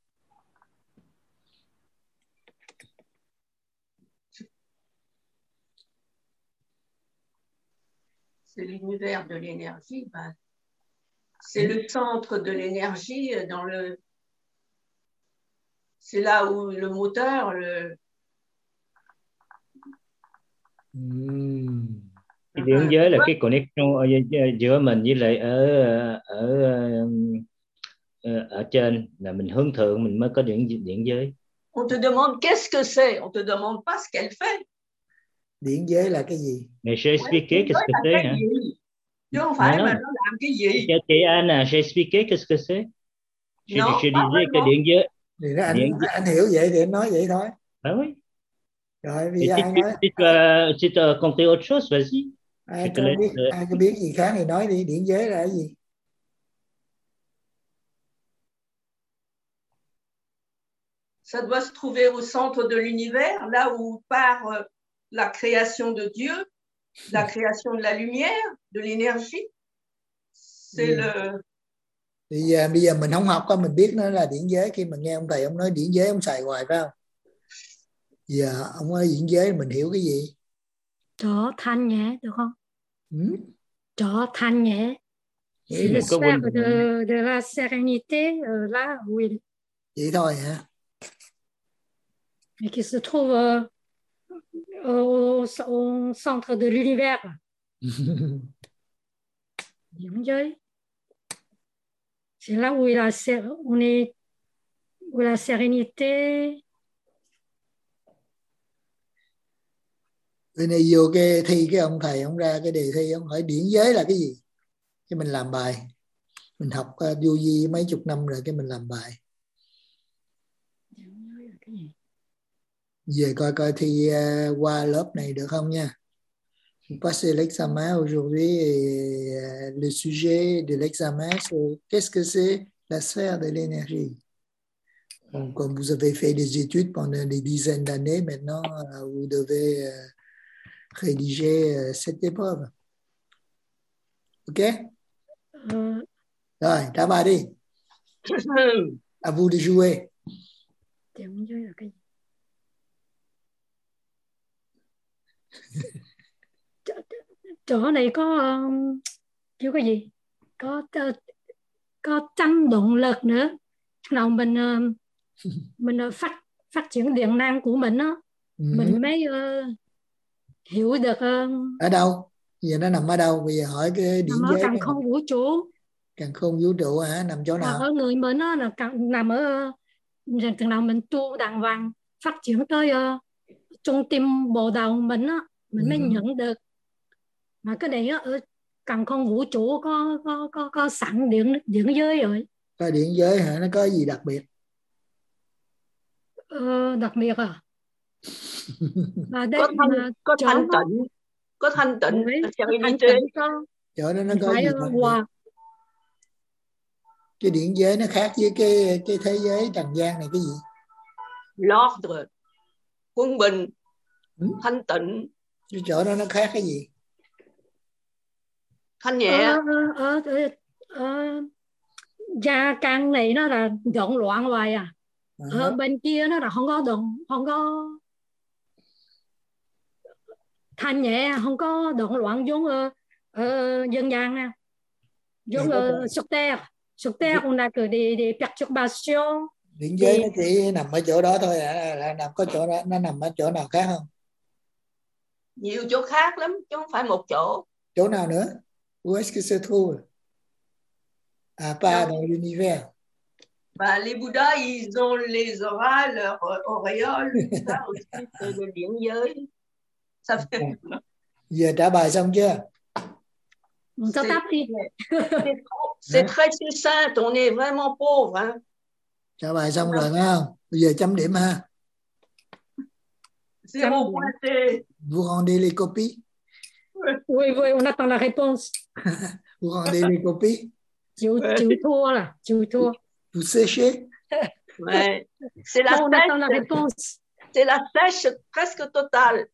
C'est l'univers de l'énergie. Ben, c'est le centre de l'énergie dans le. C'est là où le moteur, le. Uhm. Cái điển giới là cái connection ở giữa mình với lại ở ở ở, ở trên, là mình hướng thượng mình mới có điển điển giới. On te demande qu'est-ce que c'est, on te demande pas ce qu'elle fait. Điển giới là cái gì? Mais j'ai expliqué qu'est-ce que c'est hả? Chứ không phải mà nó làm cái gì. Chị Anna, j'ai expliqué qu'est-ce que c'est. Non, je disais que điển giới. Thì anh, điển... anh hiểu vậy thì anh nói vậy thôi. Ah oui. Rồi bây giờ si, ai tu, nói? Si tu as, si tu as compris autre chose, vas-y. Ai có biết, ai có biết gì khác thì nói đi. Điển giới là cái gì? Ça doit se trouver au centre de l'univers, là où part euh, la création de Dieu, la création de la lumière, de l'énergie. C'est yeah. le... Bây giờ, bây giờ mình không học có mình biết nó là điển giới. Khi mà nghe ông thầy ông nói điển giới ông xài hoài phải không? Giờ ông nói điển giới mình hiểu cái gì? Chó thanh nhẹ được không? Ừ? Chó thanh nhẹ. C'est le sphère de, de la sérénité euh, là où il... Vậy thôi hả? Et qui se trouve euh, au, au centre de l'univers. Điển giới. C'est là où il a, on est, où la sérénité. Bên này vô cái thi cái ông thầy ông ra cái đề thi ông hỏi điển giới là cái gì? Cái mình làm bài. Mình học uh, vô vi mấy chục năm rồi cái mình làm bài. Điển giới là cái gì? Về coi coi thi uh, qua lớp này được không nha. Passer l'examen aujourd'hui et euh, le sujet de l'examen c'est qu'est-ce que c'est la sphère de l'énergie. Donc, comme vous avez fait des études pendant des dizaines d'années, maintenant euh, vous devez euh, rédiger euh, cette épreuve. Ok? Euh... Rồi, trả bài đi. À vous de jouer. Điển giới là cái gì? Chỗ này có um, kêu cái gì? Có uh, có tăng động lực nữa. Nào mình uh, mình phát phát triển điện năng của mình á, Ừ. mình mới uh, hiểu được uh, Ở đâu? Giờ nó nằm ở đâu? Bây giờ hỏi cái điển nằm ở giới càn nó khôn vũ trụ. Càn khôn vũ trụ hả? Nằm chỗ nào? Ở người mình á là càn, nằm ở chừng nào mình tu đàng hoàng, phát triển tới uh, trung tâm bộ đầu mình á, mình Ừ. mới nhận được. Mà cái này á, ở càn khôn vũ trụ có có có có sẵn điện điện giới rồi. Có điển giới hả? Nó có gì đặc biệt? Ờ, đặc biệt à? Mà đây Có thanh, mà có chỗ thanh đó, tịnh, có thanh tịnh với ở có thanh Serenité. tịnh có Chỗ đó nó mình có phải gì uh, đặc biệt? hòa. Cái điển giới nó khác với cái cái thế giới trần gian này cái gì? L'ordre, quân bình, Ừ? thanh tịnh, Cái chỗ đó nó khác cái gì? thanh Ở nhẹ. ở ở, ở, ở gia căn này nó là động loạn hoài à. À, Ở bên kia nó là không có động, không có thanh nhẹ, không có động loạn giống ở, ở dân gian nè, giống thì ở sur terre. Sur terre on a que des, des perturbations. điển giới Des... nó chỉ nằm ở chỗ đó thôi à, là nằm có chỗ đó, nó nằm ở chỗ nào khác không? Nhiều chỗ khác lắm chứ không phải một chỗ. Chỗ nào nữa? Où est-ce que se trouve? À pas dans l'univers. Bah, les Bouddhas, ils ont les auras, leur auréole, ça aussi, c'est le điển giới. Ça fait... Giờ trả bài xong chưa? Cho tắt đi. C'est très succinct, on est vraiment pauvre. Hein? Trả bài xong rồi phải không? Bây giờ chấm điểm ha. Zéro pointé. Vous rendez les copies? Oui, oui, on attend la réponse. Vous rendez les copies? Chịu, chịu thua là, chịu thua. Vous séchez? Ouais. C'est la Bon, on attend la sèche. réponse. C'est la sèche presque totale.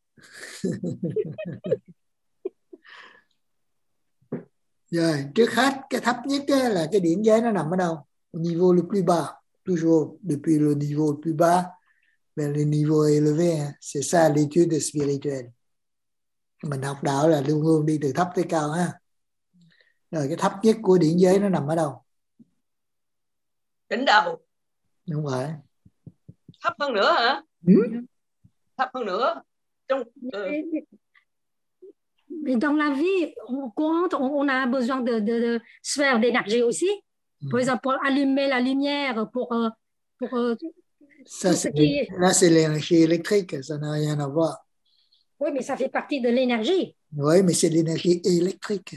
Rồi, trước hết cái thấp nhất là cái điển giới nó nằm ở đâu? Au niveau le plus bas. Toujours depuis le niveau le plus bas vers le niveau élevé. C'est ça l'étude spirituelle. Mình học đạo là luôn luôn đi từ thấp tới cao ha. Rồi cái thấp nhất của điển giới nó nằm ở đâu? Đỉnh đầu. Đúng rồi. Thấp hơn nữa hả? Ừ? Thấp hơn nữa. Trong uh... Mais dans la vie courante, on, on a besoin de, de, de sphères d'énergie aussi. Par exemple, pour allumer la lumière, pour, pour ça, tout ce qui est... Là, c'est l'énergie électrique, ça n'a rien à voir. Oui, mais ça fait partie de l'énergie. Oui, mais c'est l'énergie électrique.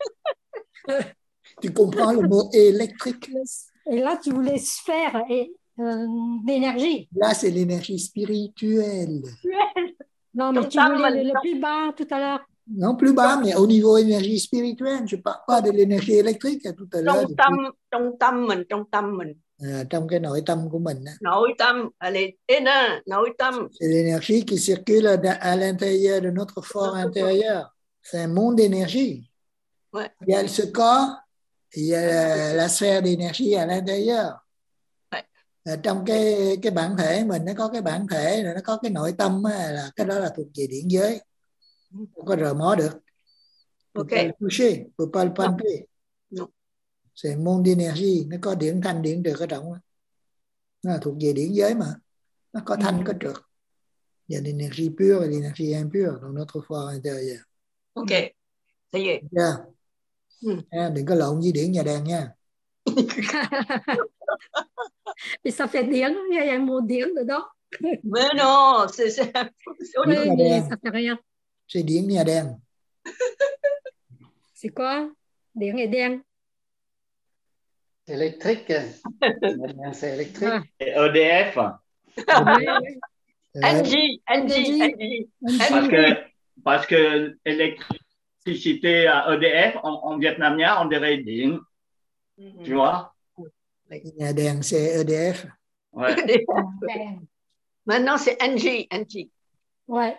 Tu comprends le mot électrique? Et là, tu voulais sphère et, euh, d'énergie. Là, c'est l'énergie spirituelle. Non, mais tu voulais le, le plus bas tout à l'heure. Non, plus bas, mais au niveau énergie spirituelle. Je ne parle pas de l'énergie électrique tout à l'heure. Trong tâm, trong tâm mình, trong tâm mình. À, trong cái nội tâm của mình. Nội tâm, allez, nội tâm. C'est l'énergie qui circule à l'intérieur de notre fort intérieur. C'est un monde d'énergie. Ouais. Il y a ce corps, il y a la, la sphère d'énergie à l'intérieur. Ouais. À, trong cái cái bản thể mình nó có cái bản thể, rồi nó có cái nội tâm á, là cái đó là thuộc về điển giới. Không có rờ mó được. Faut Ok. pas le toucher, faut pas le palper. Non. C'est un monde d'énergie, nó có điển thanh điển trượt ở trong đó. Nó là thuộc về điển giới mà. Nó có thanh có trượt. Il y a l'énergie pure et l'énergie impure dans notre fort intérieur. Ok, ça y est. Yeah. Ừ. À, đừng có lộn với điển nhà đèn nha. Et ça fait điển, il y a un mot điển dedans. Mais non, c'est c'est Oui, mais ça fait rien. C'est điển nhà đèn. C'est quoi? Điển et đèn. Électrique. C'est électrique. Ah. Et E D F. Oui, oui. N G, N G, N G. Parce que, parce que l'électricité à E D F, en, en vietnamien, on dirait ding. Mm-hmm. Tu vois? Nhà đèn c'est E D F. Ouais. Maintenant, c'est N G, N G. Ouais.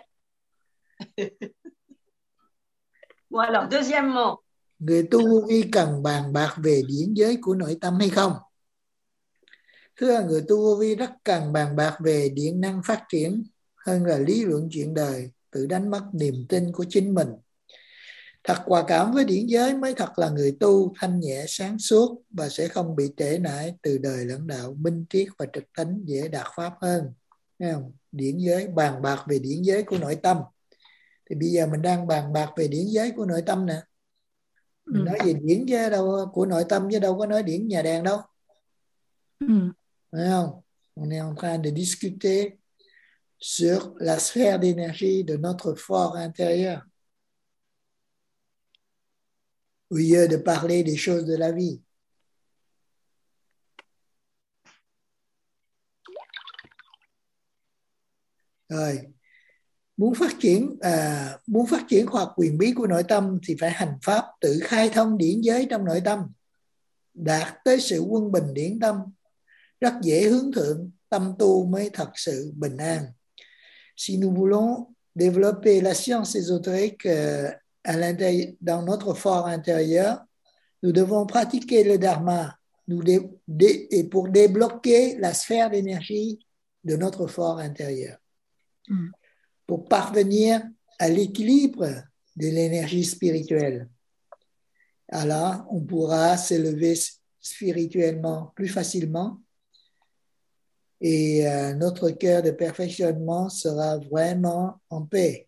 Bon, alors, deuxièmement. Người tu vô vi cần bàn bạc về điển giới của nội tâm hay không? Thưa, người tu vô vi rất cần bàn bạc về điện năng phát triển hơn là lý luận chuyện đời, tự đánh mất niềm tin của chính mình. Thật quả cảm với điển giới mới thật là người tu thanh nhẹ sáng suốt và sẽ không bị trễ nải từ đời lẫn đạo, minh triết và trực thánh, dễ đạt pháp hơn. Thấy không? Điển giới, bàn bạc về điển giới của nội tâm. Thì bây giờ mình đang bàn bạc về điển giới của nội tâm nè. Mình nói về điển giới đâu của nội tâm chứ đâu có nói điển nhà đèn đâu. Ừ. Thấy không? On est en train de discuter sur la sphère d'énergie de notre fort intérieur. Au lieu de parler des choses de la vie. Rồi, muốn phát triển à, muốn phát triển khoa học quyền bí của nội tâm thì phải hành pháp tự khai thông điển giới trong nội tâm, đạt tới sự quân bình điển tâm, rất dễ hướng thượng, tâm tu mới thật sự bình an. Si nous voulons développer la science ésotérique euh, à l'intérieur, dans notre fort intérieur, nous devons pratiquer le dharma nous dé, dé, et pour débloquer la sphère d'énergie de notre fort intérieur. Mm. Pour parvenir à l'équilibre de l'énergie spirituelle. Alors, on pourra s'élever spirituellement plus facilement et euh, notre cœur de perfectionnement sera vraiment en paix.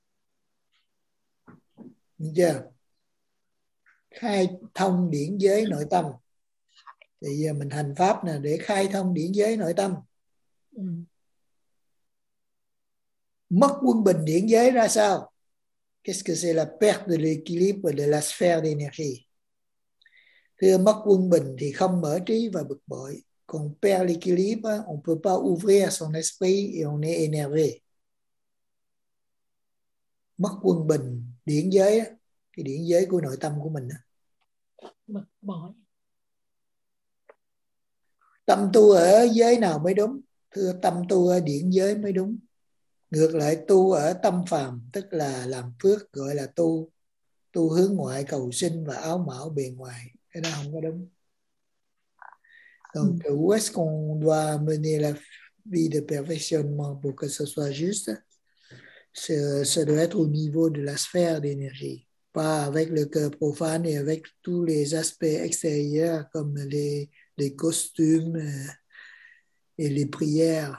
Chưa? Khai thông điển giới nội tâm. Thì giờ mình hành pháp nè để khai thông điển giới nội tâm. Ừ. Mất quân bình điển giới ra sao? Qu'est-ce que c'est la perte de l'équilibre de la sphère d'énergie? Thưa, mất quân bình thì không mở trí và bực bội. Còn perd l'équilibre, on ne peut pas ouvrir son esprit et on est énervé. Mất quân bình điển giới, cái điển giới của nội tâm của mình. Bực bội. Tâm tu ở giới nào mới đúng? Thưa, tâm tu ở điển giới mới đúng. Ngược lại tu ở tâm phàm, tức là làm phước, gọi là tu. Tu hướng ngoại cầu sinh và áo mão bề ngoài. Cái đó không có đúng. Donc, où est-ce qu'on doit mener la vie de perfectionnement pour que ce soit juste? Ça doit être au niveau de la sphère d'énergie, pas avec le cœur profane et avec tous les aspects extérieurs comme les, les costumes et les prières.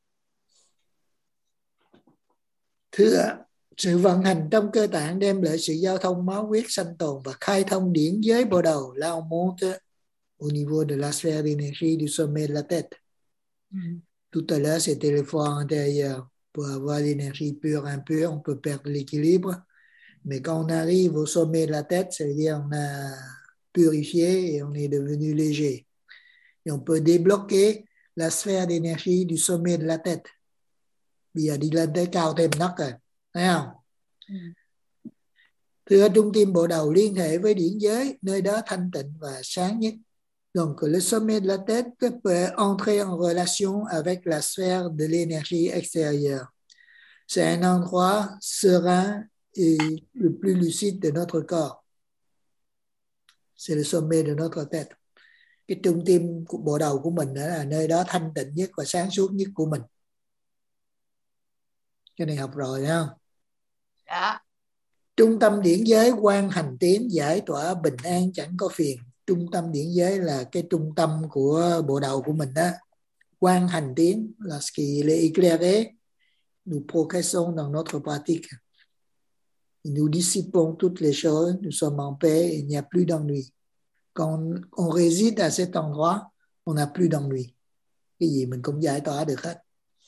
Thứ sự vận hành trong cơ tạng đem lại sự giao thông máu huyết sanh tồn và khai thông điển giới bộ đầu. Là on monte au niveau de la sphère d'énergie du sommet de la tête. Mm. Tout à l'heure, c'était le fort intérieur. Pour avoir l'énergie pure, impure, on peut perdre l'équilibre. Mais quand on arrive au sommet de la tête, ça veut dire on a purifié et on est devenu léger. Et on peut débloquer la sphère d'énergie du sommet de la tête. Bây giờ đi lên tới cao thêm nấc rồi. Thấy không? Mm. Thưa, trung tim bộ đầu liên hệ với điển giới, nơi đó thanh tịnh và sáng nhất. Donc, le sommet de la tête peut entrer en relation avec la sphère de l'énergie extérieure. C'est un endroit serein et le plus lucide de notre corps. C'est le sommet de notre tête. Cái trung tim của bộ đầu của mình đó là nơi đó thanh tịnh nhất và sáng suốt nhất của mình. Cái này học rồi thấy không? Dạ. Trung tâm điển giới quan hành tiến giải tỏa bình an chẳng có phiền. Trung tâm điển giới là cái trung tâm của bộ đầu của mình đó. Quan hành tiến là ce qui est éclairé. Nous progressons dans notre pratique. Nous dissipons toutes les choses. Nous sommes en paix et il n'y a plus d'ennui. Quand on réside à cet endroit, on n'a plus d'ennui. Cái gì mình cũng giải tỏa được hết.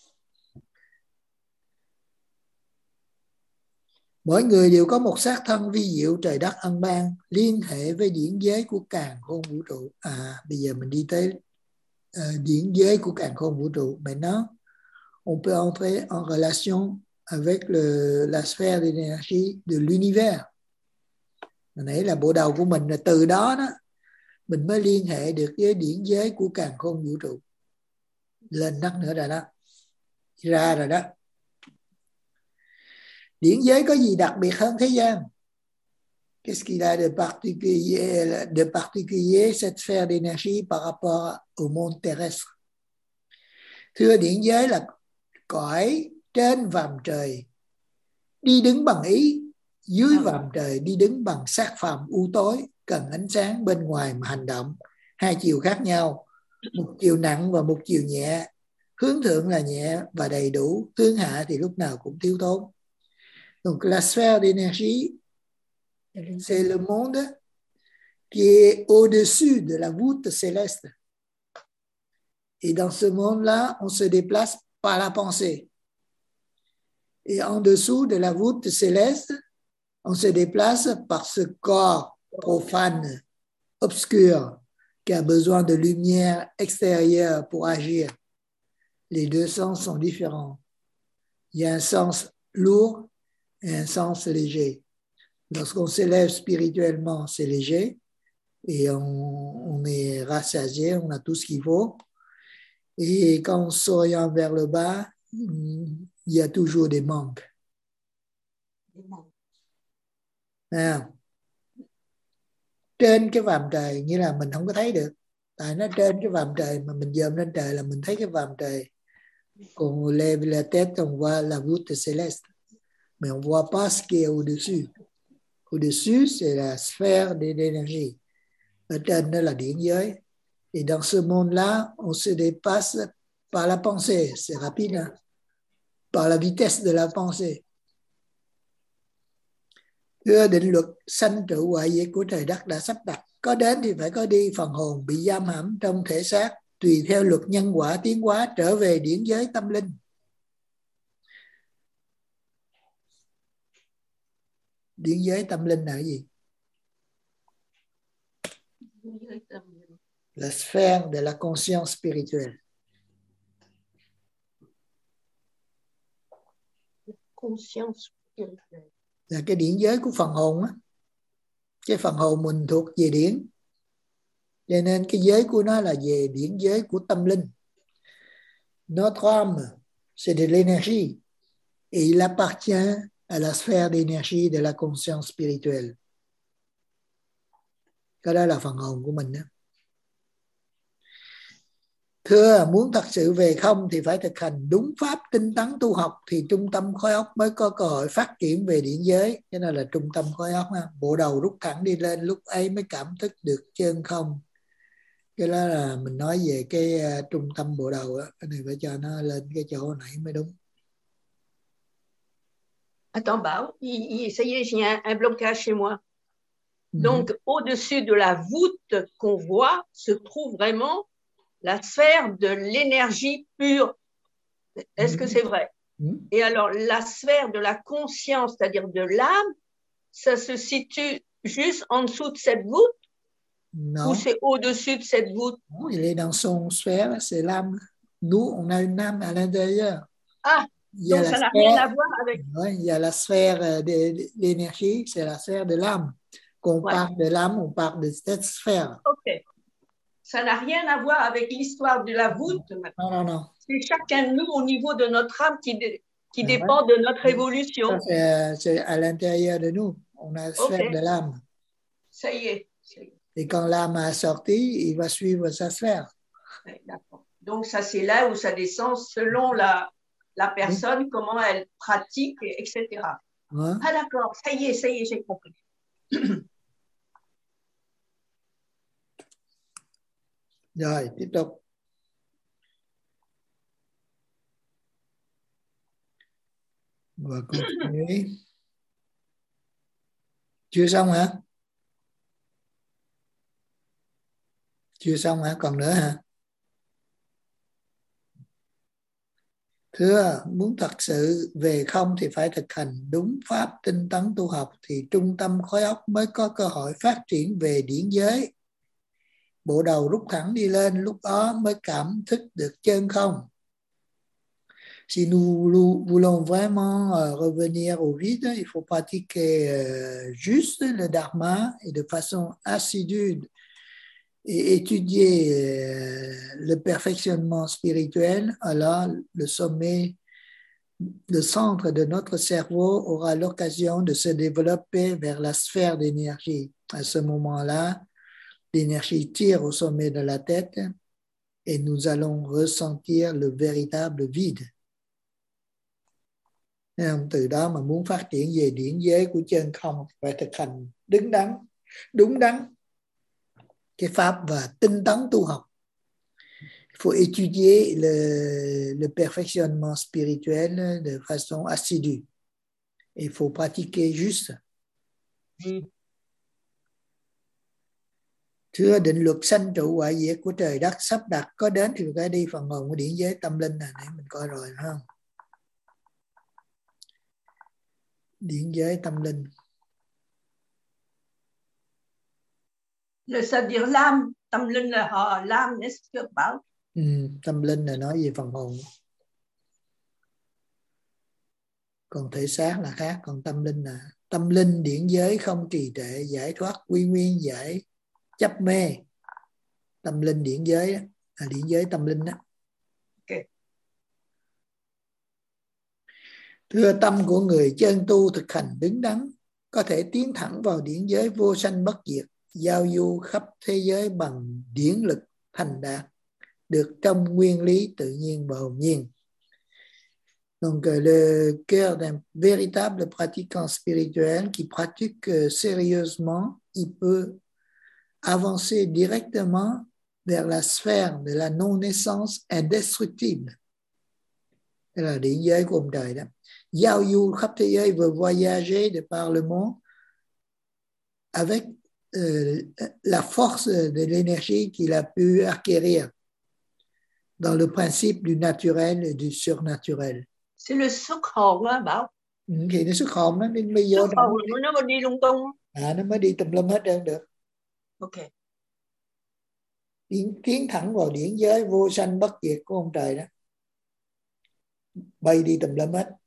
Mỗi người đều có một xác thân vi diệu trời đất ân ban liên hệ với điển giới của càn khôn vũ trụ. À, bây giờ mình đi tới uh, điển giới của càn khôn vũ trụ. Maintenant, on peut entrer en relation avec le, la sphère d'énergie de l'univers. Hồi nãy là bộ đầu của mình, là từ đó đó mình mới liên hệ được với điển giới của càn khôn vũ trụ. Lên nấc nữa rồi đó, ra rồi đó. Điển giới có gì đặc biệt hơn thế gian? Qu'est-ce qu'il a de particulier, de particulier cette sphère d'énergie par rapport au monde terrestre? Thưa, điển giới là cõi trên vàm trời, đi đứng bằng ý, dưới vòm trời đi đứng bằng sắc phàm u tối, cần ánh sáng bên ngoài mà hành động. Hai chiều khác nhau, một chiều nặng và một chiều nhẹ. Hướng thượng là nhẹ và đầy đủ, hướng hạ thì lúc nào cũng thiếu thốn. Donc la sphère d'énergie, c'est le monde qui est au-dessus de la voûte céleste. Et dans ce monde-là, on se déplace par la pensée. Et en dessous de la voûte céleste, on se déplace par ce corps profane, obscur, qui a besoin de lumière extérieure pour agir. Les deux sens sont différents. Il y a un sens lourd et un sens léger. Lorsqu'on s'élève spirituellement, c'est léger et on, on est rassasié, on a tout ce qu'il faut. Et quand on s'oriente vers le bas, il y a toujours des manques. À, trên cái vòm trời nghĩa là mình không có thấy được, tại nó trên cái vòm trời mà mình dòm lên trời là mình thấy cái vòm trời. Quand on lève la tête, on voit la voûte céleste, mais on ne voit pas ce qui est au-dessus. Au-dessus, c'est la sphère de l'énergie. Ở trên đó là điển giới. Et dans ce monde-là, on se dépasse par la pensée. C'est rapide, hein? Par la vitesse de la pensée. Thưa, định luật sanh trụ hoại diệt của trời đất đã sắp đặt. Có đến thì phải có đi, phần hồn bị giam hãm trong thể xác, tùy theo luật nhân quả tiến hóa trở về điển giới tâm linh. Điển giới tâm linh là cái gì? La sphère de la conscience spirituelle. Conscience spirituelle. Là cái điển giới của phần hồn á. Cái phần hồn mình thuộc về điển. Cho nên cái giới của nó là về điển giới của tâm linh. Notre âme, c'est de l'énergie. Et il appartient à la sphère d'énergie de la conscience spirituelle. Cái đó là phần hồn của mình đó. Thưa, muốn thật sự về không thì phải thực hành đúng pháp tinh tấn tu học thì trung tâm khối óc mới có cơ hội phát triển về điển giới. Cái này là trung tâm khối óc. Ha. Bộ đầu rút thẳng đi lên, lúc ấy mới cảm thức được chân không. Cái đó là mình nói về cái uh, trung tâm bộ đầu đó. Cái này phải cho nó lên cái chỗ nãy mới đúng. Attends, Bao, ça y est, j'ai un, un blocage chez moi. Mm-hmm. Donc, au-dessus de la voûte qu'on voit se trouve vraiment la sphère de l'énergie pure. Est-ce mmh. que c'est vrai? mmh. Et alors, la sphère de la conscience, c'est-à-dire de l'âme, ça se situe juste en dessous de cette voûte? Non. Ou c'est au-dessus de cette voûte? Non, il est dans son sphère, c'est l'âme. Nous, on a une âme à l'intérieur. Ah, donc ça n'a rien à voir avec... Oui, il y a la sphère de l'énergie, c'est la sphère de l'âme. Quand on ouais. parle de l'âme, on parle de cette sphère. OK. Ça n'a rien à voir avec l'histoire de la voûte. Non, non, non. C'est chacun de nous au niveau de notre âme qui, dé, qui ah, dépend ouais. de notre évolution. Ça, c'est, c'est à l'intérieur de nous. On a la sphère okay. de l'âme. Ça y est. Ça y est. Et quand l'âme a sorti, il va suivre sa sphère. Ouais, d'accord. Donc ça, c'est là où ça descend selon la, la personne, oui. comment elle pratique, et cetera. Ouais. Ah d'accord, ça y est, ça y est, j'ai compris. Rồi, tiếp tục. Và continue. Chưa xong hả? Chưa xong hả? Còn nữa hả? Thưa, muốn thật sự về không thì phải thực hành đúng pháp tinh tấn tu học thì trung tâm khối óc mới có cơ hội phát triển về điển giới. Bộ đầu rút thẳng đi lên, lúc đó mới cảm thức được chân không. Si nous voulons vraiment revenir au vide, il faut pratiquer juste le dharma et de façon assidue et étudier le perfectionnement spirituel. Alors le sommet, le centre de notre cerveau aura l'occasion de se développer vers la sphère d'énergie. À ce moment-là, l'énergie tire au sommet de la tête et nous allons ressentir le véritable vide. Nên từ đó mà muốn phát triển về điển giới của chân không phải thực hành đứng đắn, đúng đắn cái pháp và tinh tấn tu học. Il faut étudier le, le perfectionnement spirituel de façon assidue. Il faut pratiquer juste. Thưa, định luật sanh trụ hoại diệt của trời đất sắp đặt có đến thì phải đi phần hồn của điển giới tâm linh này. Nãy mình coi rồi, phải không? Điển giới tâm linh. Le c'est-à-dire l'âme, tâm linh là họ l'âme, n'est-ce que Bảo? Ừ, tâm linh là nói về phần hồn. Còn thể xác là khác, còn tâm linh là tâm linh điển giới không trì trệ, giải thoát quy nguyên, giải chấp mê. Tâm linh điển giới đó, là điển giới tâm linh đó. Okay. Thưa, tâm của người chân tu thực hành đứng đắn có thể tiến thẳng vào điển giới vô sanh bất diệt, giao du khắp thế giới bằng điển lực thành đạt, được trong nguyên lý tự nhiên và hồn nhiên. Donc le cœur d'un véritable pratiquant spirituel qui pratique sérieusement, il peut avancer directement vers la sphère de la non-naissance indestructible. Đây là điển giới của ông trời đó. Giao du khắp thế giới, veut voyager de par le monde avec euh, la force de l'énergie qu'il a pu acquérir dans le principe du naturel et du surnaturel. C'est le xuất hồn á Bảo. Ừ, thì nó xuất hồn nó mới vô xuất hồn nó, nó mới đi lung tung. À, nó mới đi tùm lum hết trơn được. Ok. Tiến, tiến thẳng vào điển giới vô sanh bất diệt của ông trời đó. Bay đi tùm lum hết.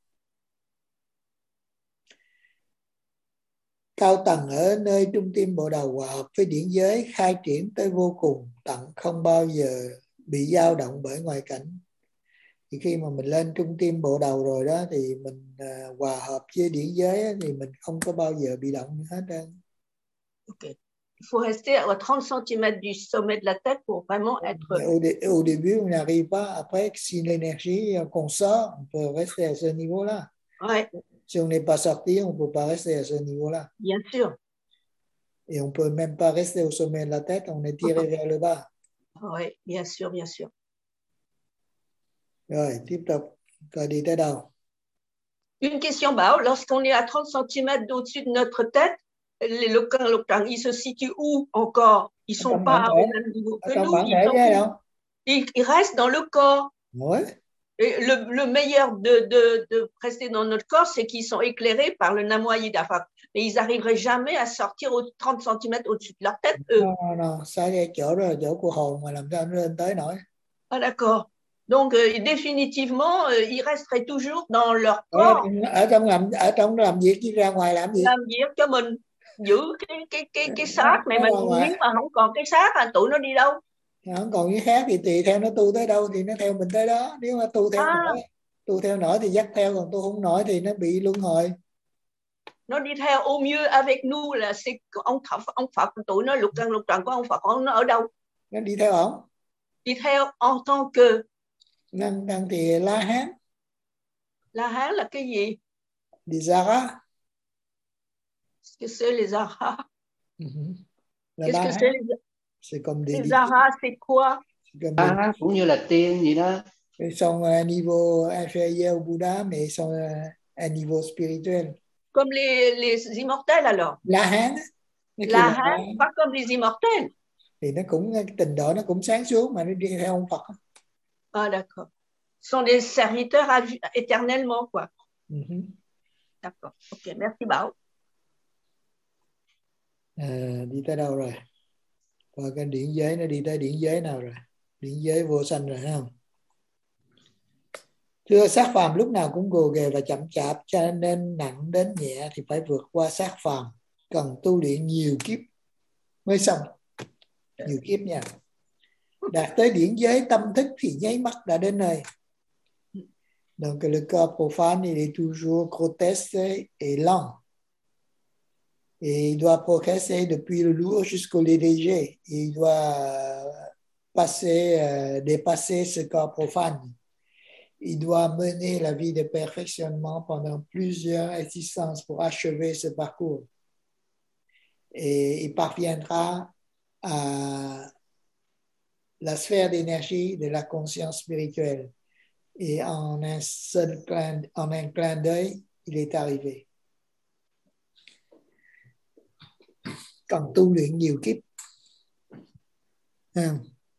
Cao tầng ở nơi trung tim bộ đầu hòa hợp với điển giới khai triển tới vô cùng tận, không bao giờ bị dao động bởi ngoại cảnh. Thì khi mà mình lên trung tim bộ đầu rồi đó thì mình uh, hòa hợp với điển giới thì mình không có bao giờ bị động hết trơn. Ok. Il faut rester à trente centimètres du sommet de la tête pour vraiment être... Au, dé, au début, on n'arrive pas. Après, si l'énergie qu'on sort, on peut rester à ce niveau-là. Ouais. Si on n'est pas sorti, on ne peut pas rester à ce niveau-là. Bien sûr. Et on ne peut même pas rester au sommet de la tête, on est tiré vers le bas. Oui, bien sûr, bien sûr. Rồi, tiếp tục. Coi đi tới đâu? Une question, Bảo. Lorsqu'on est à trente centimètres au-dessus de notre tête, les locants, locants, ils se situent où encore? Ils ne sont pas au même niveau que nous. Ils, sont... ils, ils restent dans le corps. Ouais. Et le, le meilleur de, de, de rester dans notre corps, c'est qu'ils sont éclairés par le Namoyida. Mais ils n'arriveraient jamais à sortir aux trente centimètres au-dessus de leur tête, eux. Non, non, non. Ça, cái chỗ đó là chỗ của hồn mà làm sao nó lên tới nổi. Ah, d'accord. Donc, euh, définitivement, euh, ils resteraient toujours dans leur corps. Ở trong làm, ở trong làm việc chứ ra ngoài làm gì? Làm việc cho mình giữ cái cái cái cái xác này, mình nếu mà không còn cái xác là tụi nó đi đâu? Không còn cái khác thì tùy theo nó tu tới đâu thì nó theo mình tới đó. Nếu mà tu theo à. nổi, tu theo nổi thì dắt theo, còn tu không nổi thì nó bị luân hồi. Nó đi theo au mieux avec nous là c'est ông Phật, ông Phật tụi nó lục trần lục trần của ông Phật, ông nó ở đâu? Nó đi theo ổng. Đi theo en tant que. Năng năng thì La Hán. La Hán là cái gì? Les Aras. Qu'est-ce que c'est les Aras? Uh-huh. Qu'est-ce que c'est les, c'est comme des les Aras, c'est quoi? À, cũng như là tiên gì đó. Ils sont à niveau inférieur au Bouddha, mais ils sont à niveau spirituel. Comme les, les immortels alors. La Hán. La Hán, pas comme les immortels. Thì nó cũng trình độ nó cũng sáng suốt mà nó đi theo ông Phật. Ah d'accord. Ce sont des serviteurs à, éternellement quoi. Uh-huh. D'accord. Ok, merci Bảo. À, đi tới đâu rồi? Coi cái điển giới nó đi tới điển giới nào rồi? Điển giới vô sanh rồi không? Thưa, xác phàm lúc nào cũng gồ ghề và chậm chạp, cho nên nặng đến nhẹ thì phải vượt qua xác phàm, cần tu luyện nhiều kiếp mới xong. Nhiều kiếp nha. Đạt tới điển giới tâm thức thì nháy mắt đã đến nơi. Donc le corps profane il est toujours grotesque et lent. Et il doit progresser depuis le lourd jusqu'au léger. Et il doit passer, euh, dépasser ce corps profane. il doit mener la vie de perfectionnement pendant plusieurs existences pour achever ce parcours. Et il parviendra à la sphère d'énergie de la conscience spirituelle. Et en un seul clin, en un clin d'œil, il est arrivé. Cần tu luyện nhiều kiếp. À.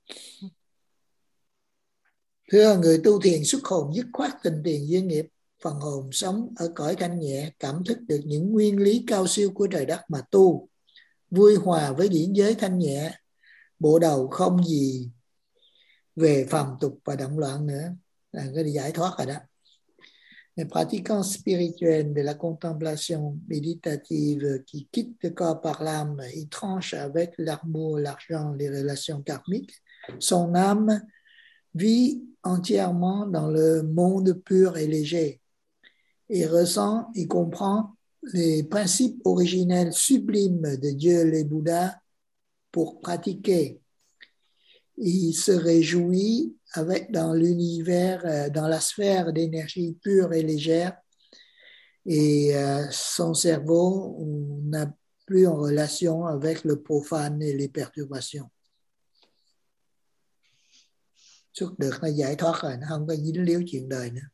Thưa người tu thiền xuất hồn dứt khoát tình tiền duyên nghiệp, phần hồn sống ở cõi thanh nhẹ, cảm thức được những nguyên lý cao siêu của trời đất mà tu, vui hòa với điển giới thanh nhẹ, bộ đầu không gì về phàm tục và động loạn nữa, là cái giải thoát rồi đó. Les pratiquants spirituels de la contemplation méditative qui quittent le corps par l'âme, ils tranchent avec l'amour, l'argent, les relations karmiques. Son âme vit entièrement dans le monde pur et léger. Il ressent, il comprend les principes originels sublimes de Dieu, les Bouddhas, pour pratiquer. Il se réjouit avec dans l'univers, dans la sphère d'énergie pure et légère, et euh, son cerveau n'a plus en relation avec le profane et les perturbations. Suốt được nó giải thoát rồi, nó không có dính líu chuyện đời nữa.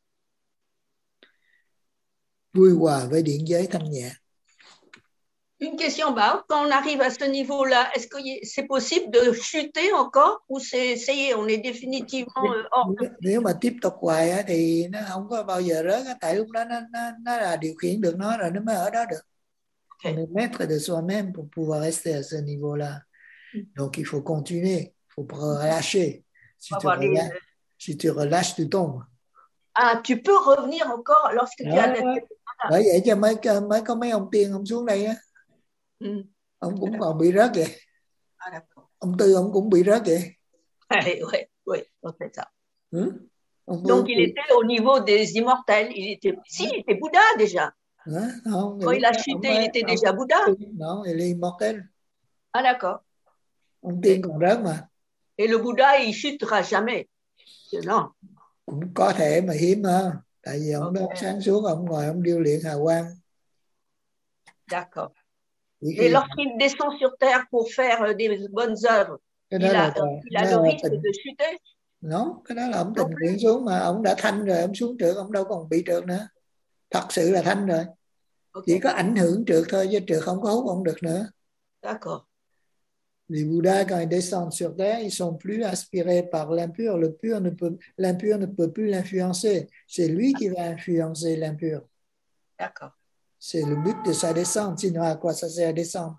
Vui hòa với điển giới thanh nhẹ. Une question, Bao. Quand on arrive à ce niveau-là, est-ce que c'est possible de chuter encore ou c'est ça y est, on est définitivement hors? Nếu mà tiếp tục hoài á, thì nó không có bao giờ rớt, tại lúc đó nó, nó, nó là điều khiển được nó rồi, nó mới ở đó được. Okay. On est maître de soi-même pour pouvoir rester à ce niveau-là. Donc il faut continuer, il faut pas relâcher. Si tu relâches, les... si tu relâches, tu tombes. Ah, tu peux revenir encore lorsque tu as... Bởi vậy cho mới, mới có mấy ông tiên ông xuống đây á. Ừ. Ông cũng còn bị rớt vậy. À, ông Tư ông cũng bị rớt vậy. Oui, oui, oui, c'est ça. Ừ? Donc il était au niveau des immortels. Il était, si, il était Bouddha déjà. À, non, quand il a chuté, il était déjà Bouddha. Non, il est immortel. Ah d'accord. Ông tiên còn rớt mà. Et le Bouddha, il chutera jamais. Non. Cũng có thể mà hiếm hơn. Tại vì ông okay. Đó sáng suốt, ông ngồi, ông điêu luyện hào quang. D'accord. Mais lorsqu'il descend sur terre pour faire des bonnes œuvres, il a, là, il a le risque tình. De chuter. Non, cái đó là ông tình nguyện xuống mà ông đã thanh rồi, ông xuống trượt, ông đâu còn bị trượt nữa. Thật sự là thanh rồi. Okay. Chỉ có ảnh hưởng trượt thôi, chứ trượt không có hút ông được nữa. D'accord. Les Bouddhas, quand ils descendent sur terre, ils sont plus aspirés par l'impur. Le pur ne peut, l'impur ne peut plus l'influencer. C'est lui qui va influencer l'impur. D'accord. C'est le but de sa descente, sinon à quoi ça sert à descendre?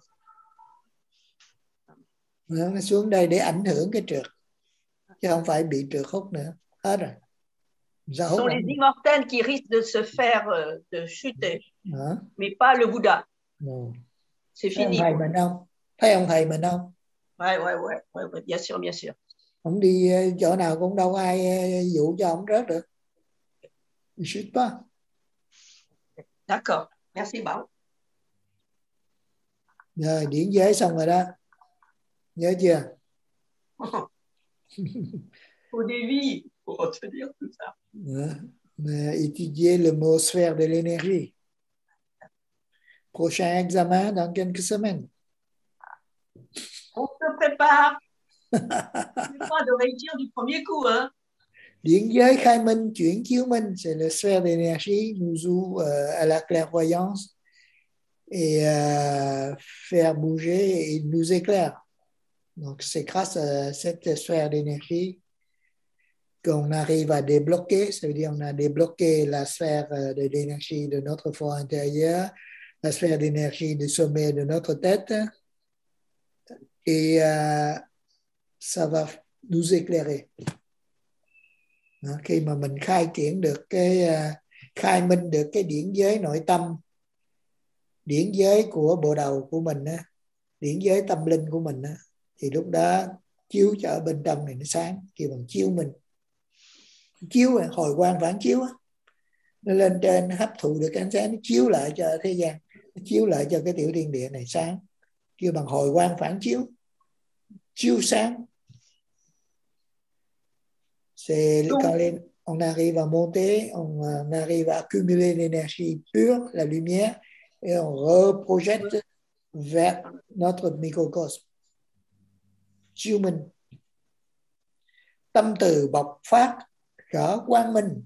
Nó xuống đây để ảnh hưởng cái trượt, chứ không phải bị trượt hút nữa. Hết rồi. Ce sont les immortels qui risquent de se faire uh, de chuter, à? Mais pas le Bouddha. Non. C'est Thấy fini. Ông thầy mình không? Thấy ông thầy mình không? Ouais, ouais, ouais, ouais, ouais, bien sûr, bien sûr. Ông đi chỗ nào cũng đâu có ai dụ cho ông rớt được. Il chute pas. D'accord. Merci Bảo. Rồi, điển giới xong rồi đó. Nhớ chưa? Au début, pour retenir tout ça. Ouais. Étudier le mot sphère de l'énergie. Prochain examen dans quelques semaines. On se prépare. C'est pas de réussir du premier coup, hein. Điển giới khai minh, chuyển chiếu minh, c'est la sphère d'énergie, nous ouvre euh, à la clairvoyance et euh, faire bouger et nous éclaire. Donc c'est grâce à cette sphère d'énergie qu'on arrive à débloquer, ça veut dire on a débloqué la sphère de l'énergie de notre fort intérieur, la sphère d'énergie du sommet de notre tête, et euh, ça va nous éclairer. Đó, khi mà mình khai triển được cái uh, khai minh được cái điển giới nội tâm, điển giới của bộ đầu của mình á, điển giới tâm linh của mình á, thì lúc đó chiếu cho ở bên trong này nó sáng, kêu bằng chiếu minh. Chiếu hồi quang phản chiếu á, nó lên trên nó hấp thụ được ánh sáng, nó chiếu lại cho thế gian, nó chiếu lại cho cái tiểu thiên địa này sáng, kêu bằng hồi quang phản chiếu, chiếu sáng. C'est quand les, on arrive à monter, on, on arrive à accumuler l'énergie pure, la lumière, et on reprojette vers notre microcosme. Chiếu minh. Tâm từ bộc phát, khởi quang minh.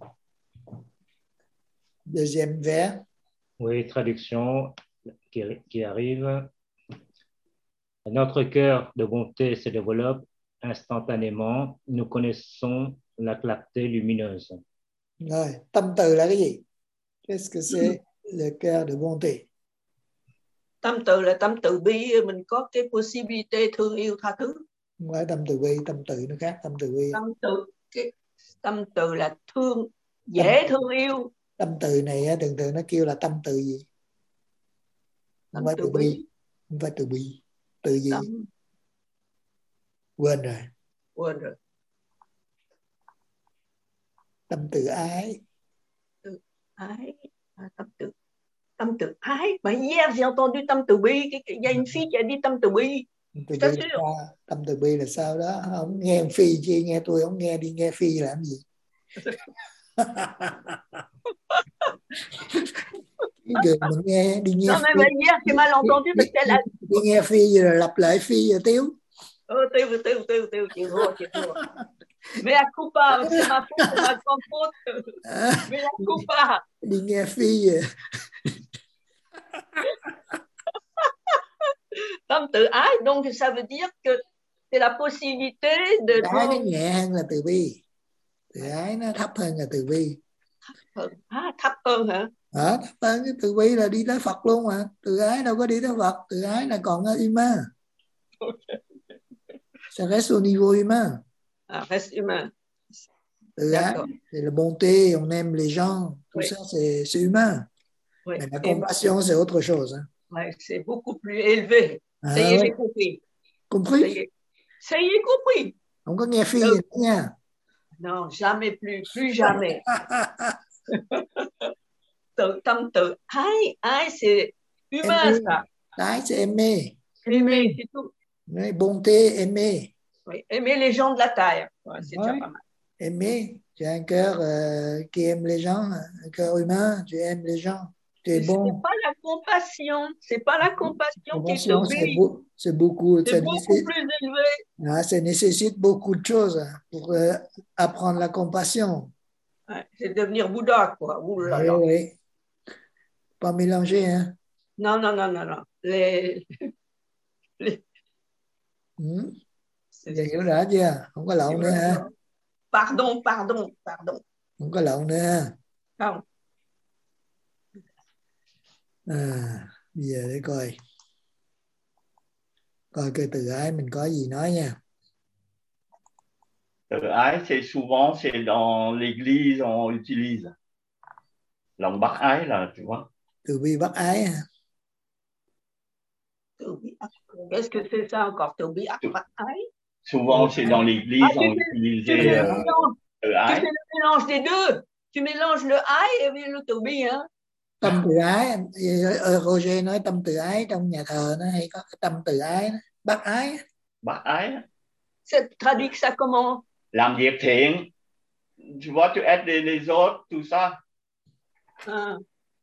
Deuxième vers. Oui, traduction qui, qui arrive. Notre cœur de bonté se développe instantanément. Nous connaissons la clarté lumineuse. Rồi, tâm từ là cái gì? Qu'est-ce que c'est le cœur de bonté? Tâm từ là tâm từ bi, mình có cái possibility thương yêu tha thứ. Không phải tâm từ bi, tâm từ nó khác, tâm từ bi. Tâm từ, cái tâm từ là thương, dễ tâm, thương yêu. Tâm từ này thường thường nó kêu là tâm từ gì? Không phải từ bi. bi, không phải từ bi, từ gì? Tâm... Quên rồi. Quên rồi. Tâm từ ái. Từ ái, à, tâm từ. Tâm từ ái. Mais hier j'ai entendu tâm từ bi, il y a une fille qui a dit tâm từ bi. Từ bi là sao? Tâm từ bi là sao đó? Không nghe phi chi, nghe tôi không nghe, đi nghe phi làm gì? Người mình nghe đi nghe. Non mais hier j'ai mal entendu parce qu'elle a đi nghe phi rồi lặp lại phi rồi Tiếu. Ờ Tiếu Tiếu Tiếu Tiếu chịu thua chịu thua. Mais la coupa, c'est ma faute, c'est ma grande faute. Mais la coupa. Đi nghe phi rồi. Tâm từ ái, donc ça veut dire que c'est la possibilité de... Từ ái nó nhẹ hơn là từ bi. Từ ái nó thấp hơn là từ bi. Thấp hơn, à, thấp hơn hả? À, thấp hơn, cái từ bi là đi tới Phật luôn mà. Từ ái đâu có đi tới Phật, từ ái là còn ở humain. Ça reste au niveau humain. Ah, reste humain. Từ ái, c'est la bonté, on aime les gens, tout oui. Ça c'est, c'est humain. Oui. Mais la compassion c'est autre chose. Hein. Ouais, c'est beaucoup plus élevé. Ah, ça y est, ouais. j'ai compris. Compris? Ça y est, ça y est compris. On có nghe phi gì nha. Non, jamais plus, plus jamais. Tự tâm tự ái, ái c'est humain aimer. Ça. Ái c'est aimer. Aimer, c'est tout. Oui, bonté, aimer. Oui, aimer les gens de la taille. Ouais, c'est ouais. Déjà pas mal. Aimer, tu as un cœur euh, qui aime les gens, un cœur humain, tu aimes les gens. C'est bon. C'est pas la compassion, c'est pas la compassion, compassion qui est c'est, beau, c'est beaucoup, c'est beaucoup nécessite, plus élevé. Ah, ça nécessite beaucoup de choses pour euh, apprendre la compassion. Ouais, c'est devenir Bouddha, quoi. Ouh là oui, là. oui. Pas mélanger, hein. Non, non, non, non, non. Les... Les... Hmm. Giờ hiểu rõ chưa? Không có lộn nữa hả? Pardon, pardon, pardon. Không có lộn nữa ha? Không. À, bây giờ để coi coi cái từ ái mình có gì nói nha. Từ ái c'est souvent c'est dans l'église on utilise lòng bác ái là tu vois. Từ bi bác ái à? Từ bi ác. Qu'est-ce que c'est ça encore? Từ bi ác bác ái. Souvent c'est dans l'église ah, on utilise euh, từ ái. Tu fais le mélange des deux. Tu mélanges le ái et le từ bi hein. Tâm từ ái, Roger nói tâm từ ái trong nhà thờ nó hay có cái tâm từ ái đó. Bác ái. Bác ái. C'est traduit ça comment? Làm việc thiện. Tu vois, tu aides les autres, tout ça. Ah.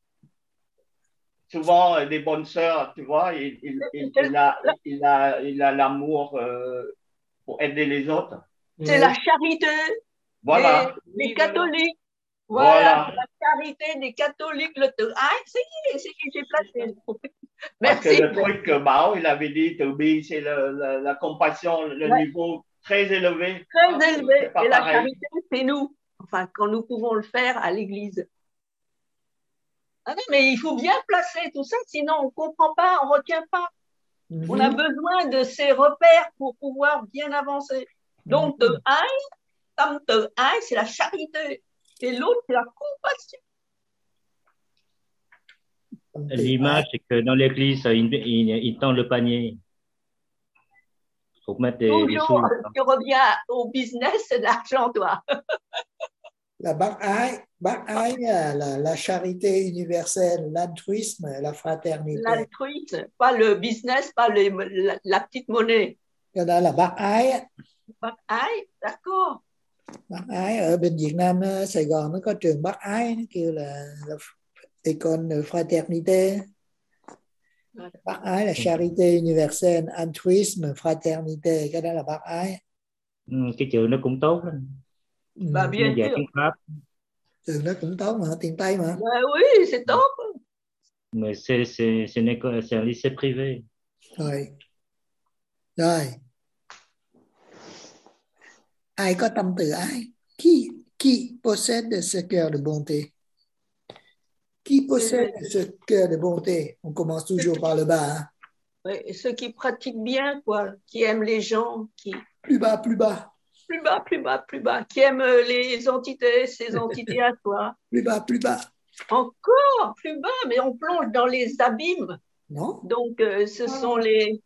Souvent des bonnes sœurs, tu vois, il, il, il, il a, il a, il a l'amour euh, pour aider les autres. C'est oui. La charité. Voilà. Les, les catholiques. Voilà, voilà. La charité des catholiques, le từ ái, c'est qui j'ai placé. Merci. Parce que le truc que Bao, il avait dit, từ bi, c'est le, le, la compassion, le ouais. niveau très élevé. Très ah, élevé. Et pareil. La charité, c'est nous. Enfin, quand nous pouvons le faire à l'église. Ah non, mais il faut bien placer tout ça, sinon on ne comprend pas, on ne retient pas. Mm-hmm. On a besoin de ces repères pour pouvoir bien avancer. Donc, mm-hmm. từ ái, tâm từ ái, c'est la charité. Et l'autre, c'est la compassion. L'image, c'est que dans l'église, il, il, il tend le panier. Il faut mettre des, des sous. Tu reviens au business, c'est de l'argent, toi. La bác ái, bác ái là, là la charité universelle, l'altruisme, la fraternité. L'altruisme, pas le business, pas le, la, la petite monnaie. Cái đó là bác ái. Bác ái, d'accord. Bác Ái ở bên Việt Nam, Sài Gòn nó có trường Bác Ái, nó kêu là, là École de Fraternité. Bác Ái là Charité Universelle Altruisme Fraternité, cái đó là Bác Ái. Ừ, cái trường nó cũng tốt lắm. Ừ. Bah, Nó bien dạy sûr. tiếng Pháp, Trường đó cũng tốt mà, tiếng Tây mà. Bah oui, c'est top. mais c'est c'est c'est une école, c'est un lycée privé. Rồi. Rồi. Ai có tâm từ ái? Qui qui possède ce cœur de bonté? Qui possède ce cœur de bonté? On commence toujours par le bas. Hein? Ouais, ceux qui pratiquent bien, quoi, qui aiment les gens, qui Plus bas, plus bas. plus bas, plus bas, plus bas, qui aiment les entités, ces entités à toi. Plus bas, plus bas. Encore plus bas, mais on plonge dans les abîmes. Non? Donc, euh, ce sont les,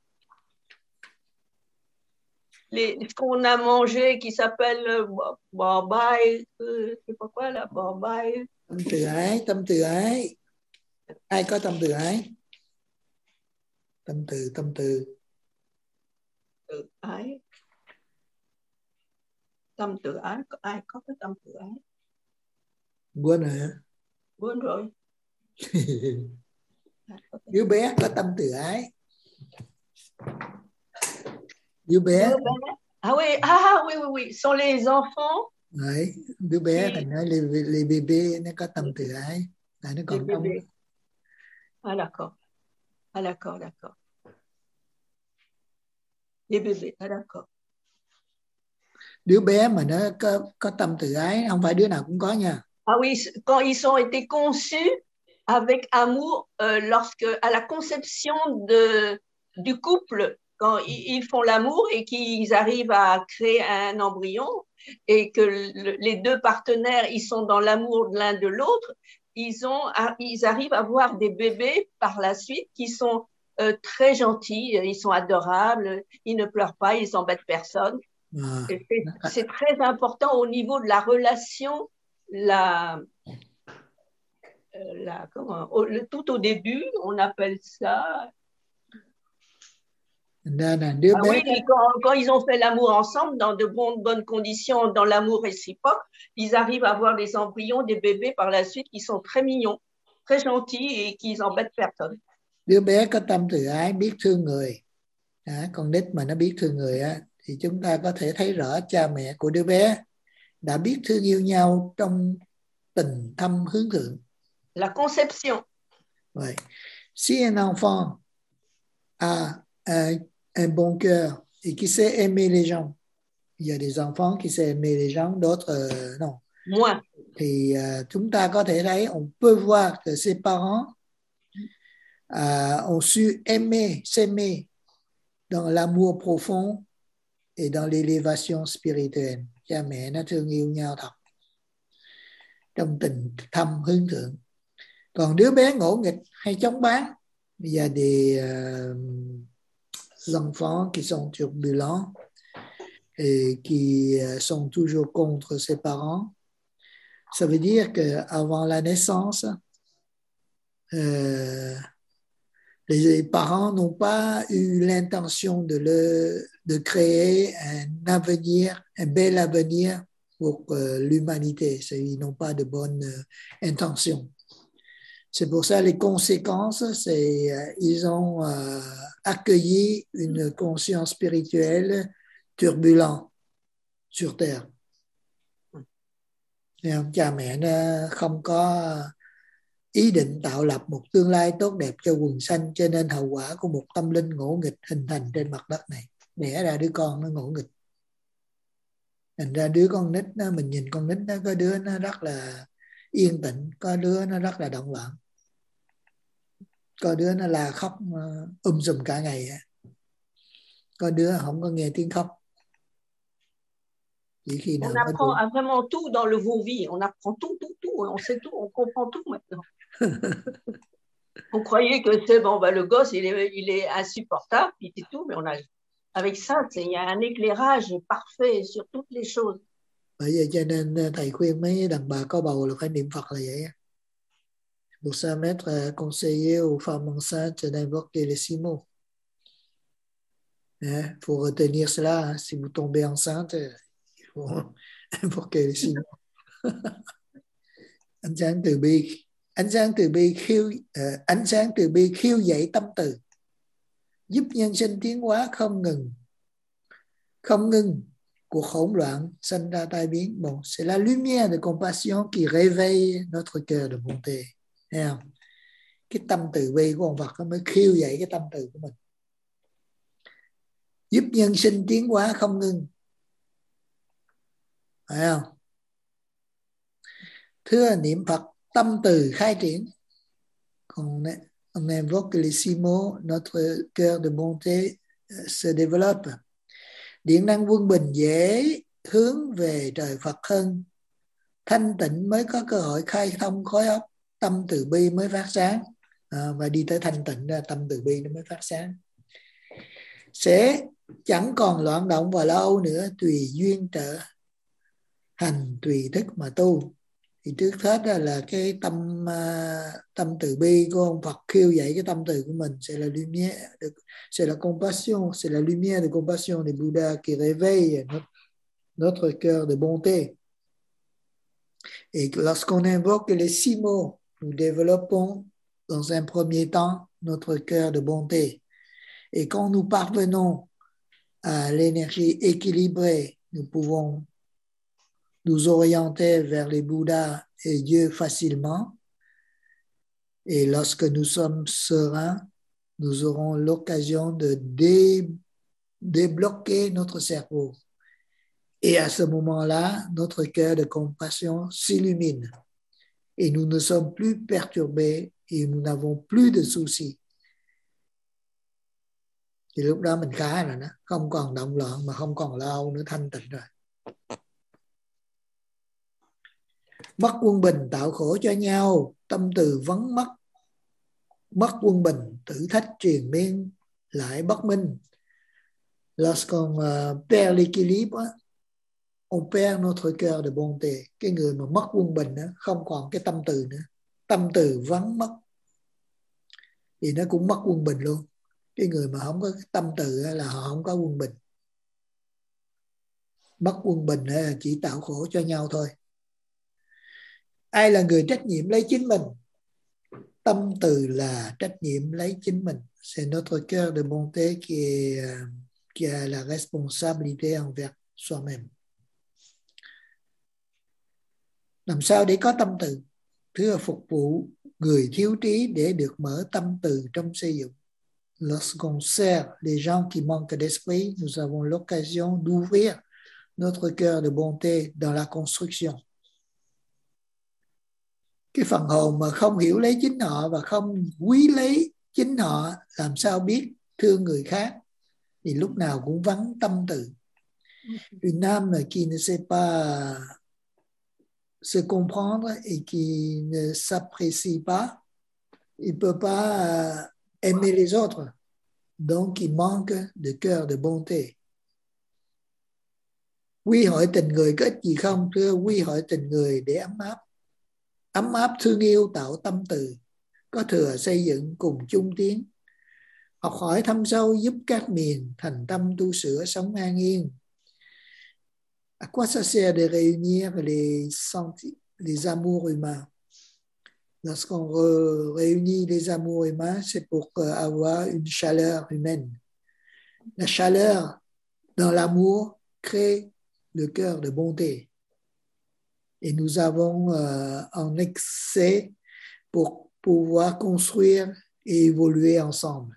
les ce qu'on a mangé qui s'appelle euh, Babai, euh, je sais pas quoi là, Babai. Tâm từ ái, tâm từ ái. Ai có tâm từ ái? Tâm từ, tâm từ. Từ ái. Tâm từ ái, có ai có cái tâm từ ái? Quên rồi hả? Quên rồi. Đứa bé có tâm từ ái. Đứa bé. Đứa bé. Ah oui, ah oui, oui, oui, sont les enfants. Đấy, đứa bé thì nói les, les bébés nó có tâm từ ái. Tại nó còn Les trong. bébés. Ah d'accord. Ah d'accord, d'accord. Les bébés, ah d'accord. Đứa bé mà nó có, có tâm từ ái, không phải đứa nào cũng có nha. Ah oui, quand ils ont été conçus avec amour, euh, lorsque à la conception de, du couple, quand ils, ils font l'amour et qu'ils arrivent à créer un embryon et que le, les deux partenaires, ils sont dans l'amour de l'un de l'autre, ils, ont, ils arrivent à avoir des bébés par la suite qui sont euh, très gentils, ils sont adorables, ils ne pleurent pas, ils n'embêtent personne. À. C'est, c'est très important au niveau de la relation. La, la, comment, au, le, tout au début, on appelle ça. Là, là, đứa ah bé oui, quand, quand ils ont fait l'amour ensemble, dans de bonnes, bonnes conditions, dans l'amour réciproque, ils arrivent à avoir des embryons, des bébés par la suite qui sont très mignons, très gentils et qui n'embêtent personne. Đứa bé có tâm từ ái, biết thương người. À, con nít mà nó biết thương người á, thì chúng ta có thể thấy rõ cha mẹ của đứa bé đã biết thương yêu nhau trong tình thâm hướng thượng. La conception. Ouais. Si un enfant a un, un bon cœur et qui sait aimer les gens, il y a des enfants qui savent aimer les gens, d'autres euh, non. Moins. Thì uh, chúng ta có thể thấy, on peut voir que ses parents uh, ont su aimer, s'aimer dans l'amour profond et dans l'élévation spirituelle. Cha mẹ nó thương yêu nhau thật trong tình thâm hướng thượng. Còn đứa bé ngỗ nghịch hay chống bán, il y a des euh, enfants qui sont turbulents et qui euh, sont toujours contre ses parents. Ça veut dire qu'avant la naissance, euh, les parents n'ont pas eu l'intention de, le, de créer un avenir, un bel avenir pour euh, l'humanité. Ils n'ont pas de bonnes euh, intentions. C'est pour ça les conséquences, c'est euh, ils ont euh, accueilli une conscience spirituelle turbulente sur Terre. Nên cha mẹ nó không có ý định tạo lập một tương lai tốt đẹp cho quần sanh, cho nên hậu quả của một tâm linh ngỗ nghịch hình thành trên mặt đất này, đẻ ra đứa con nó ngỗ nghịch. Thành ra đứa con nít đó, mình nhìn con nít đó, có đứa nó rất là yên tĩnh, có đứa nó rất là động loạn, có đứa nó là khóc um sùm cả ngày, có đứa không có nghe tiếng khóc. On apprend à vraiment tout dans le Vaux-Vie, on apprend tout, tout, tout, on sait tout, on comprend tout maintenant. On croyait que c'est bon, bah, le gosse il est, il est insupportable, puis c'est tout, mais on a, avec ça, il y a un éclairage parfait sur toutes les choses. Bởi vậy cho nên thầy khuyên mấy đàn bà có bầu là phải niệm Phật là vậy. Pour ça mettre conseiller aux femmes enceintes d'invoquer les six mots. Il faut retenir cela, hein. Si vous tombez enceinte, il faut Invoquer le Simon. Ánh sáng từ bi, ánh sáng từ bi khiêu uh, ánh sáng từ bi khiêu dậy tâm từ, giúp nhân sinh tiến hóa không ngừng, không ngừng cuộc hỗn loạn sinh ra tai biến. Bon, c'est la lumière de compassion qui réveille notre cœur de bonté. Thấy không? Cái tâm từ bi của ông Phật nó mới khiêu dậy cái tâm từ của mình, giúp nhân sinh tiến hóa không ngừng. Thấy không? Thưa niệm Phật, tâm từ khai triển. On, on invoque les six mots, notre cœur de bonté se développe. Điện năng quân bình dễ hướng về trời Phật hơn. Thanh tịnh mới có cơ hội khai thông khối óc, tâm từ bi mới phát sáng. À, và đi tới thanh tịnh ra tâm từ bi nó mới phát sáng. Sẽ chẳng còn loạn động và lo âu nữa, tùy duyên trở hành, tùy thức mà tu. Thì trước hết là cái tâm tâm từ bi của ông Phật khiêu dậy cái tâm từ của mình. C'est la lumière, c'est la compassion, c'est la lumière de compassion de Bouddha qui réveille notre, notre cœur de bonté. Et lorsqu'on invoque les six mots, nous développons dans un premier temps notre cœur de bonté. Et quand nous parvenons à l'énergie équilibrée, nous pouvons nous orienter vers les Bouddhas et Dieu facilement. Et lorsque nous sommes sereins, nous aurons l'occasion de dé- débloquer notre cerveau. Et à ce moment-là, notre cœur de compassion s'illumine. Et nous ne sommes plus perturbés et nous n'avons plus de soucis. Thì lúc đó mình khá rồi đó, không còn động loạn mà không còn lo âu nữa, thanh tịnh rồi. Mất quân bình tạo khổ cho nhau, tâm từ vắng mất. Mất quân bình, thử thách triền miên lại bất minh. Lorsqu'on uh, perd l'équilibre, on perd notre cœur de bonté. Cái người mà mất quân bình đó, không còn cái tâm từ nữa, tâm từ vắng mất thì nó cũng mất quân bình luôn. Cái người mà không có cái tâm từ là họ không có quân bình. Mất quân bình là chỉ tạo khổ cho nhau thôi. Ai là người trách nhiệm lấy chính mình? Tâm từ là trách nhiệm lấy chính mình. C'est notre cœur de bonté qui, est, qui a la responsabilité envers soi-même. Làm sao để có tâm từ? Thưa phục vụ người thiếu trí để được mở tâm từ trong xây dựng. Lorsqu'on sert les gens qui manquent d'esprit, nous avons l'occasion d'ouvrir notre cœur de bonté dans la construction. Cái phần hồn mà không hiểu lấy chính họ và không quý lấy chính họ, làm sao biết thương người khác, thì lúc nào cũng vắng tâm từ. Une âme qui ne sait pas se comprendre et qui ne s'apprécie pas, il ne peut pas aimer les autres. Donc il manque de cœur de bonté. Quy hội tình người có ích gì không? Thưa, quy hội tình người để ấm áp. Ấm áp thương yêu tạo tâm từ, có thừa xây dựng cùng chung tiến. Học hỏi thâm sâu giúp các miền thành tâm tu sửa sống an yên. À quoi ça sert de réunir les, senti- les amours humains? Lorsqu'on re- réunit les amours humains, c'est pour avoir une chaleur humaine. La chaleur dans l'amour crée le cœur de bonté. Et nous avons euh, un excès pour pouvoir construire et évoluer ensemble.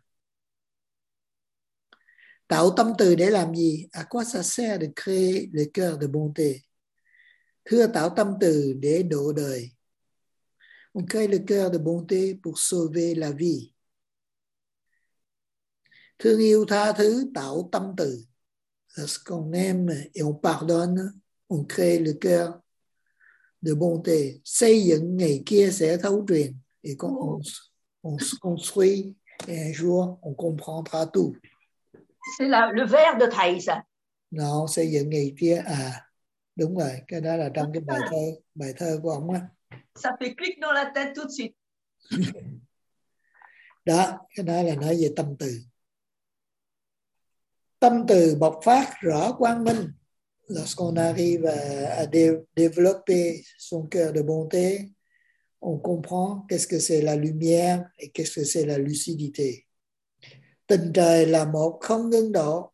Tạo tâm từ để làm gì? À quoi ça sert de créer le cœur de bonté? Thưa, tạo tâm từ để độ đời. On crée le cœur de bonté pour sauver la vie. Thương yêu tha thứ tạo tâm từ. Lorsqu'on aime et on pardonne, on crée le cœur de bonté. Xây dựng ngày kia sẽ thấu truyền. Et quand on, on se construit, et un jour on comprendra tout. C'est la, le vers de thầy ça. Nó xây dựng ngày kia, à đúng rồi, cái đó là trong cái bài thơ bài thơ của ông á. Ça fait clic dans la tête tout de suite. Đó, cái đó là nói về tâm từ. Tâm từ bộc phát rõ quang minh, lorsqu'on arrive à, à dé, développer son cœur de bonté, on comprend qu'est-ce que c'est la lumière et qu'est-ce que c'est la lucidité. Tình trời là một, không ngưng đổ.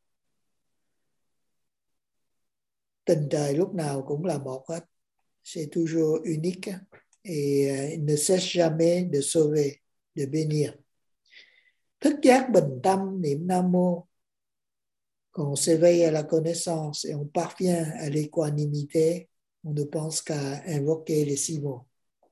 Tình trời lúc nào cũng là một hết. C'est toujours unique et il ne cesse jamais de sauver, de bénir. Thức giác bình tâm niệm Nam Mô. Quand on s'éveille à la connaissance et on parvient à l'équanimité, on ne pense qu'à invoquer les six mots.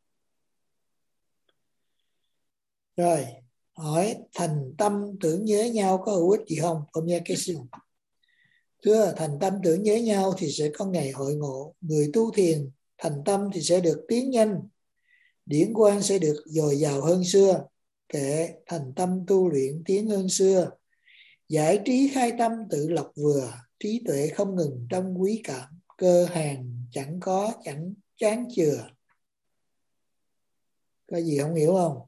Rồi, hỏi thành tâm tưởng nhớ nhau có hữu ích gì không? Première question. Thưa, thành tâm tưởng nhớ nhau thì sẽ có ngày hội ngộ. Người tu thiền thành tâm thì sẽ được tiến nhanh, điển quang sẽ được dồi dào hơn xưa. Kệ thành tâm tu luyện tiến hơn xưa. Giải trí khai tâm tự lọc vừa, trí tuệ không ngừng trong quý cảm. Cơ hàng chẳng có chẳng chán chừa. Có gì không hiểu không?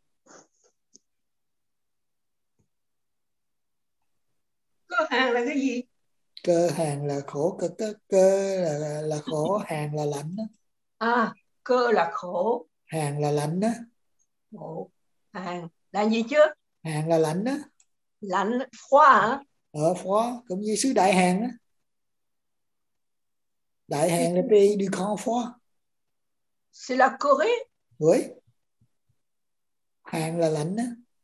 Cơ hàng là cái gì? Cơ hàng là khổ cực, cơ là, là khổ, hàng là lạnh đó. À, cơ là khổ. Hàng là lạnh đó. Khổ. Hàng là gì chứ? Hàng là lạnh đó. Lạnh, froid hả? Ở froid, cũng như xứ Đại Hàn đó. Đại Hàn là pays du Grand Froid. C'est la Corée? Oui. Hàn là lạnh đó.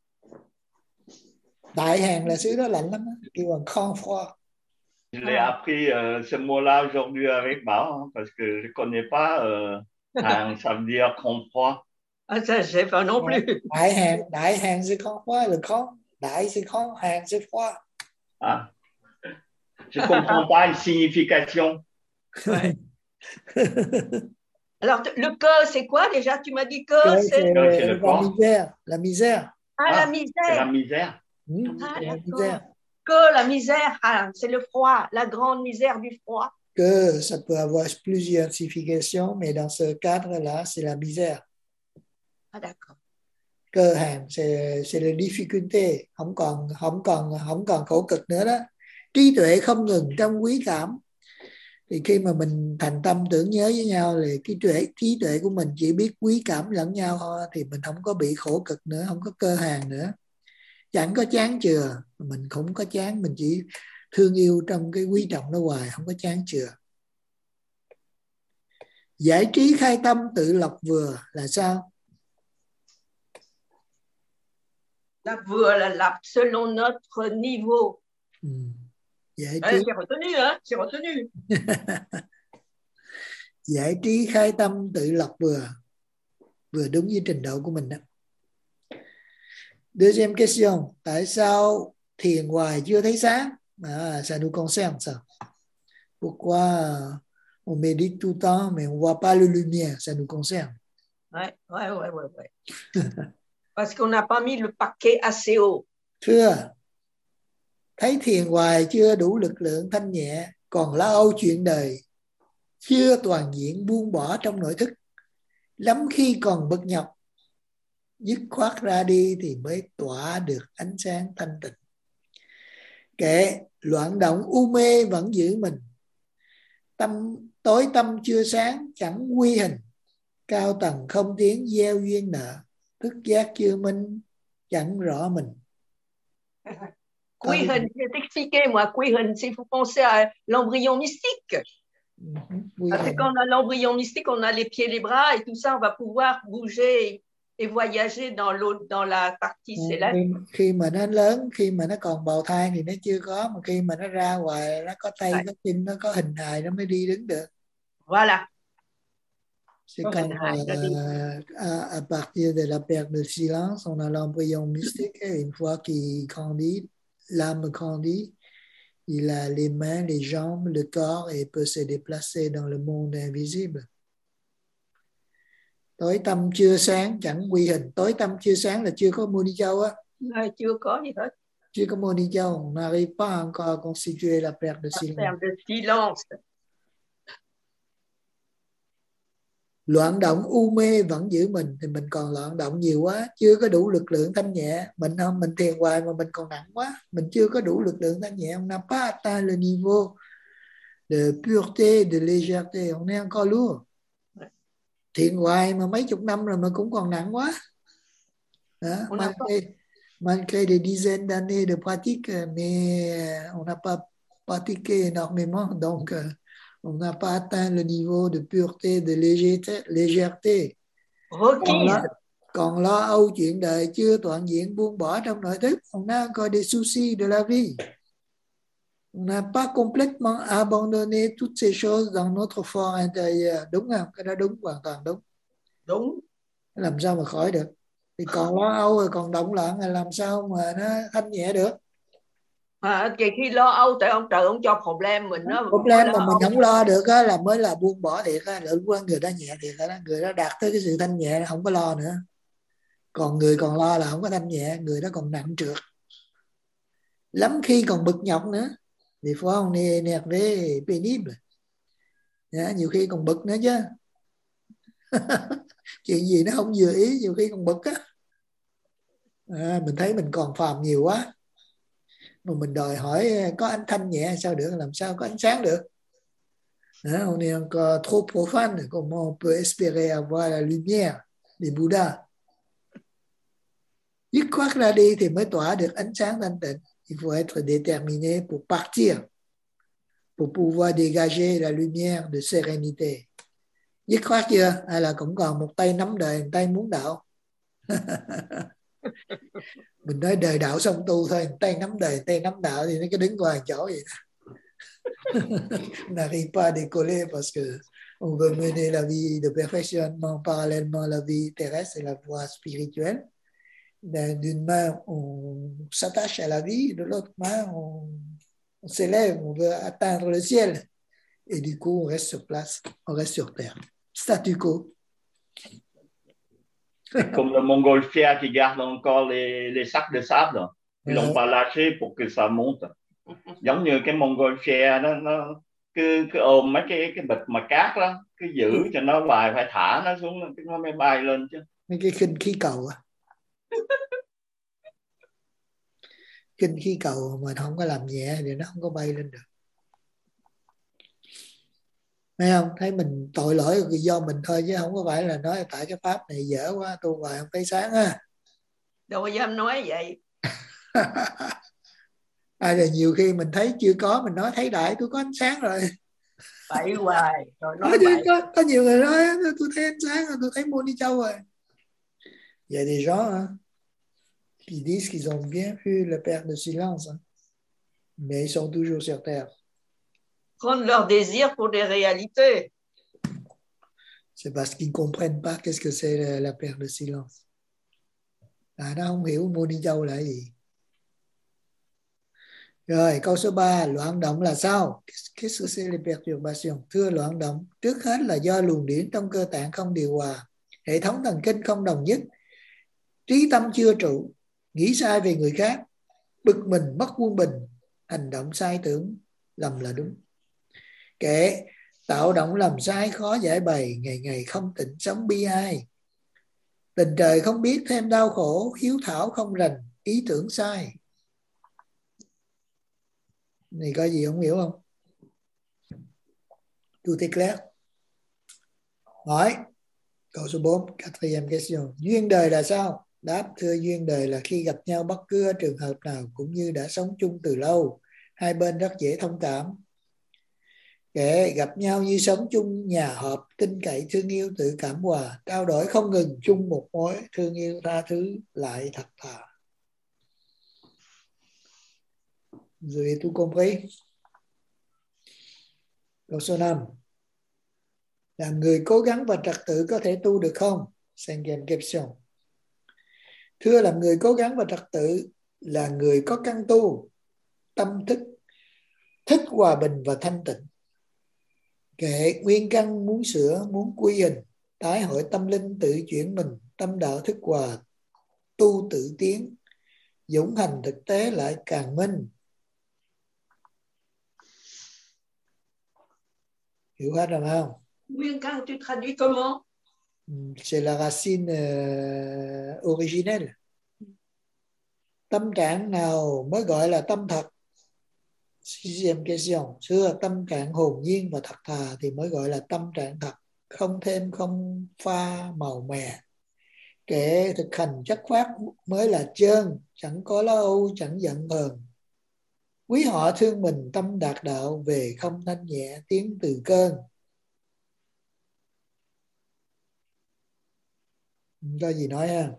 Đại Hàn là xứ đó lạnh lắm đó. Kêu bằng Grand Froid. Je l'ai appris euh, ce mot-là aujourd'hui avec Bảo, hein, parce que je ne connais pas. Euh, Hàn, ça veut dire grand froid. Ah, ça, je sais pas non plus. Đại Hàn, Đại Hàn c'est grand froid, le grand, Đại c'est grand, Hàn c'est froid. Ah. Je ne comprends pas une signification. Ouais. Alors, le que, c'est quoi déjà? Tu m'as dit que, Que c'est... Que, c'est le la corps. misère, la misère. Ah, Ah, la c'est misère. la misère. Mmh, Ah, c'est la d'accord. misère. Que la misère, ah, c'est le froid, la grande misère du froid. Que ça peut avoir plusieurs significations, mais dans ce cadre-là, c'est la misère. Ah, d'accord. Cơ hàn, c'est, c'est la difficulté, không còn, không còn, không còn khổ cực nữa đó. Trí tuệ không ngừng trong quý cảm. Thì khi mà mình thành tâm tưởng nhớ với nhau thì cái tuệ, trí tuệ của mình chỉ biết quý cảm lẫn nhau thôi, thì mình không có bị khổ cực nữa, không có cơ hàn nữa. Chẳng có chán chừa, mình không có chán, mình chỉ thương yêu trong cái quý trọng nó hoài, không có chán chừa. Giải trí khai tâm tự lọc vừa là sao? La vừa là lap selon notre niveau. Ừ. Giải Ah, trí, c'est retenu, hein? C'est retenu. giải trí khai tâm tự lọc vừa, vừa đúng với trình độ của mình đó. Deuxième question, tại sao thiền hoài chưa thấy sáng? À, ça nous concerne ça. Pourquoi on médite tout le temps mais on voit pas la lumière? Ça nous concerne. Ouais, ouais, ouais, ouais, ouais. Parce qu'on n'a pas mis le paquet assez haut. Thưa, thấy thiền hoài chưa đủ lực lượng thanh nhẹ, còn lo âu chuyện đời, chưa toàn diện buông bỏ trong nội thức, lắm khi còn bực nhọc, dứt khoát ra đi thì mới tỏa được ánh sáng thanh tịnh. Kệ loạn động u mê vẫn giữ mình, tâm tối tâm chưa sáng chẳng quy hình, cao tầng không tiến gieo duyên nợ, thức giác chưa minh chẳng rõ mình. Quy hình, je vais t'expliquer, moi. Quy hình, c'est il faut penser à l'embryon mystique. Quy Parce que hình. quand on a l'embryon mystique, on a les pieds, les bras et tout ça, on va pouvoir bouger et voyager dans l'autre, dans la partie céleste. Khi, khi mà nó lớn, khi mà nó còn bào thai thì nó chưa có, mà khi mà nó ra ngoài nó có tay, Ouais. có chân, nó có hình hài nó mới đi đứng được. Voilà. C'est Có quand hình hài nó đi. euh, à, à partir de la perte de silence, on a l'embryon mystique et une fois qu'il grandit, l'âme grandit, il a les mains, les jambes, le corps et peut se déplacer dans le monde invisible. Tối tâm chưa sáng chẳng quy hình. Tối tâm chưa sáng là chưa có Mô Ni Châu á. Ouais, chưa có gì hết. Chưa có Mô Ni Châu. On n'arrive pas encore à constituer la perte de La silence. perte de silence. Loạn động u mê vẫn giữ mình, thì mình còn loạn động nhiều quá, chưa có đủ lực lượng thanh nhẹ. Mình không, mình thiền hoài mà mình còn nặng quá, mình chưa có đủ lực lượng thanh nhẹ. On n'a pas atteint le niveau de pureté, de légèreté. On est encore lourd. Thiện hoài mà mấy chục năm rồi mà cũng còn nặng quá. Hein? Malgré, malgré des dizaines d'années de pratique, mais on n'a pas pratiqué énormément, donc on n'a pas atteint le niveau de pureté, de légèreté. légèreté. Còn lo, còn lo âu chuyện đời chưa toàn diện buông bỏ trong nội thức. On a encore des soucis de la vie. On n'a pas complètement abandonné toutes ces choses dans notre fort intérieur. Đúng không? Cái đó đúng, hoàn toàn đúng. Đúng. Làm sao mà khỏi được? Thì còn lo âu rồi còn động loạn là làm sao mà nó thanh nhẹ được? À, thì khi lo âu tại ông trời ông cho problem mình nó problem mà mình không lo được á là mới là buông bỏ thiệt á, là lúc đó người đó nhẹ thiệt đó, người đó đạt tới cái sự thanh nhẹ không có lo nữa. Còn người còn lo là không có thanh nhẹ, người đó còn nặng trược. Lắm khi còn bực nhọc nữa. Thì phải không? Nè nè với pénible. Nhiều khi còn bực nữa chứ. Chuyện gì nó không vừa ý nhiều khi còn bực á. À, mình thấy mình còn phàm nhiều quá. Mà mình đòi hỏi có ánh thanh nhẹ sao được, làm sao có ánh sáng được. Hein, on est encore trop profane. Comment on peut espérer avoir la lumière des Bouddhas? Dứt khoát ra đi thì mới tỏa được ánh sáng thanh tịnh. Il faut être déterminé pour partir, pour pouvoir dégager la lumière de sérénité. Dứt khoát chưa? Hay là cũng còn một tay nắm đời, một tay muốn đạo? Mình nói đời đạo xong tu thôi, một tay nắm đời, tay nắm đạo thì nó cứ đứng ngoài chỗ vậy đó. On n'arrive pas à décoller parce que on veut mener la vie de perfectionnement parallèlement à la vie terrestre et la voie spirituelle. D'une main, on s'attache à la vie, de l'autre main, on, on s'élève, on veut atteindre le ciel. Et du coup, on reste sur place, on reste sur terre. Statu quo. C'est comme le montgolfière qui garde encore les, les sacs de sable. Ils l'ont Ouais. pas lâché pour que ça monte. Giống như cái montgolfière đó, nó cứ cứ ôm mấy cái cái bịch mà cát đó, cứ giữ cho nó bài, phải thả nó xuống nó mới bay lên chứ. Mấy cái khinh khí cầu á. Khinh khí cầu mà không có làm nhẹ thì nó không có bay lên được. Thấy không? Thấy mình tội lỗi do mình thôi chứ không có phải là nói tại cái pháp này dở quá tu hoài không thấy sáng á. Đâu có dám nói vậy. À, là nhiều khi mình thấy chưa có, mình nói thấy đại tôi có ánh sáng rồi. Bậy hoài rồi nói Có, bậy. có, có nhiều người nói tôi thấy ánh sáng rồi, tôi thấy Moni Châu rồi. Il y a des gens hein, qui disent qu'ils ont bien vu le Père de Silence, hein, mais ils sont toujours sur terre. Prendre leur désir pour des réalités. C'est parce qu'ils ne comprennent pas qu'est-ce que c'est la, la Père de Silence. À, nó không hiểu Moni Châu là gì. Rồi, câu số ba, loạn động là sao? Qu'est-ce que c'est les perturbations? Thưa, loạn động trước hết là do luồng điển trong cơ tạng không điều hòa, hệ thống thần kinh không đồng nhất, trí tâm chưa trụ, nghĩ sai về người khác, bực mình, mất quân bình, hành động sai tưởng, lầm là đúng. Kệ, tạo động làm sai khó giải bày, ngày ngày không tịnh sống bi ai. Tình trời không biết thêm đau khổ, hiếu thảo không rành, ý tưởng sai. Này có gì không hiểu không? Tout est clair. Hỏi câu số bốn, quatrième question. Duyên đời là sao? Đáp, thưa, duyên đời là khi gặp nhau bất cứ trường hợp nào cũng như đã sống chung từ lâu, hai bên rất dễ thông cảm. Kệ, gặp nhau như sống chung nhà hợp, tin cậy, thương yêu, tự cảm hòa, trao đổi không ngừng, chung một mối, thương yêu, tha thứ, lại thật thà. Vous avez tout compris? Câu số năm. Làm người cố gắng và trật tự có thể tu được không? Cinquième question. Thưa, làm người cố gắng và trật tự là người có căn tu, tâm thức, thích hòa bình và thanh tịnh. Kệ, nguyên căn muốn sửa, muốn quy hình, tái hội tâm linh tự chuyển mình, tâm đạo thức hòa, tu tự tiến, dũng hành thực tế lại càng minh. Hiểu hết rồi không? Nguyên căn, tu traduis comment? C'est la racine euh, originelle. Tâm trạng nào mới gọi là tâm thật? Sixième question. Xưa tâm trạng hồn nhiên và thật thà thì mới gọi là tâm trạng thật, không thêm không pha màu mè. Kẻ thực hành chất phát mới là trơn, chẳng có lo âu, chẳng giận hờn. Quý họ thương mình tâm đạt đạo, về không thanh nhẹ tiếng từ cơn. Có gì nói ha?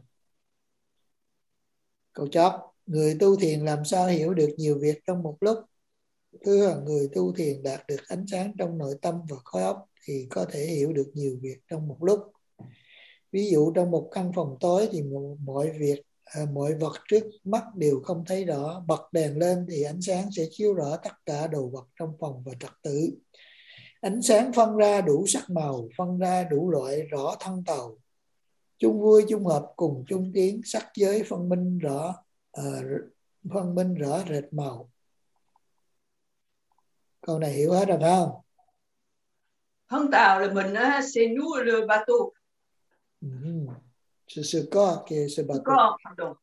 Câu chót. Người tu thiền làm sao hiểu được nhiều việc trong một lúc? Thưa, người tu thiền đạt được ánh sáng trong nội tâm và khối óc thì có thể hiểu được nhiều việc trong một lúc. Ví dụ trong một căn phòng tối thì mọi việc, à, mọi vật trước mắt đều không thấy rõ. Bật đèn lên thì ánh sáng sẽ chiếu rõ tất cả đồ vật trong phòng và trật tự. Ánh sáng phân ra đủ sắc màu, phân ra đủ loại rõ thân tàu. Chung vui chung hợp cùng chung tiếng, sắc giới phân minh rõ, à, phân minh rõ rệt màu. Câu này hiểu hết rồi phải không? Thân tàu là mình á, c'est nous le bateau. Mm-hmm. C'est ce corps qui est ce bateau. Corps, pardon.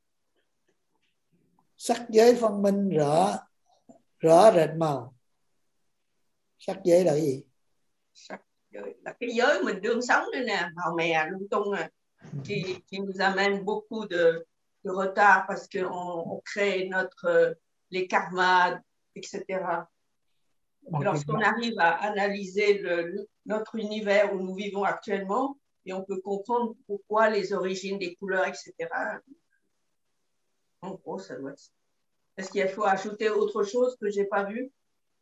Sắc giới phân minh rõ rõ rệt màu. Sắc giới là cái gì? Sắc giới là cái giới mình đương sống đây nè, màu mè lung tung nè, qui, qui nous amène beaucoup de, de retard parce qu'on on crée notre les karmas, et cetera. Lorsqu'on arrive à analyser le, notre univers où nous vivons actuellement, et on peut comprendre pourquoi les origines des couleurs, et cetera. En gros, ça doit être. Est-ce qu'il faut ajouter autre chose que j'ai pas vu?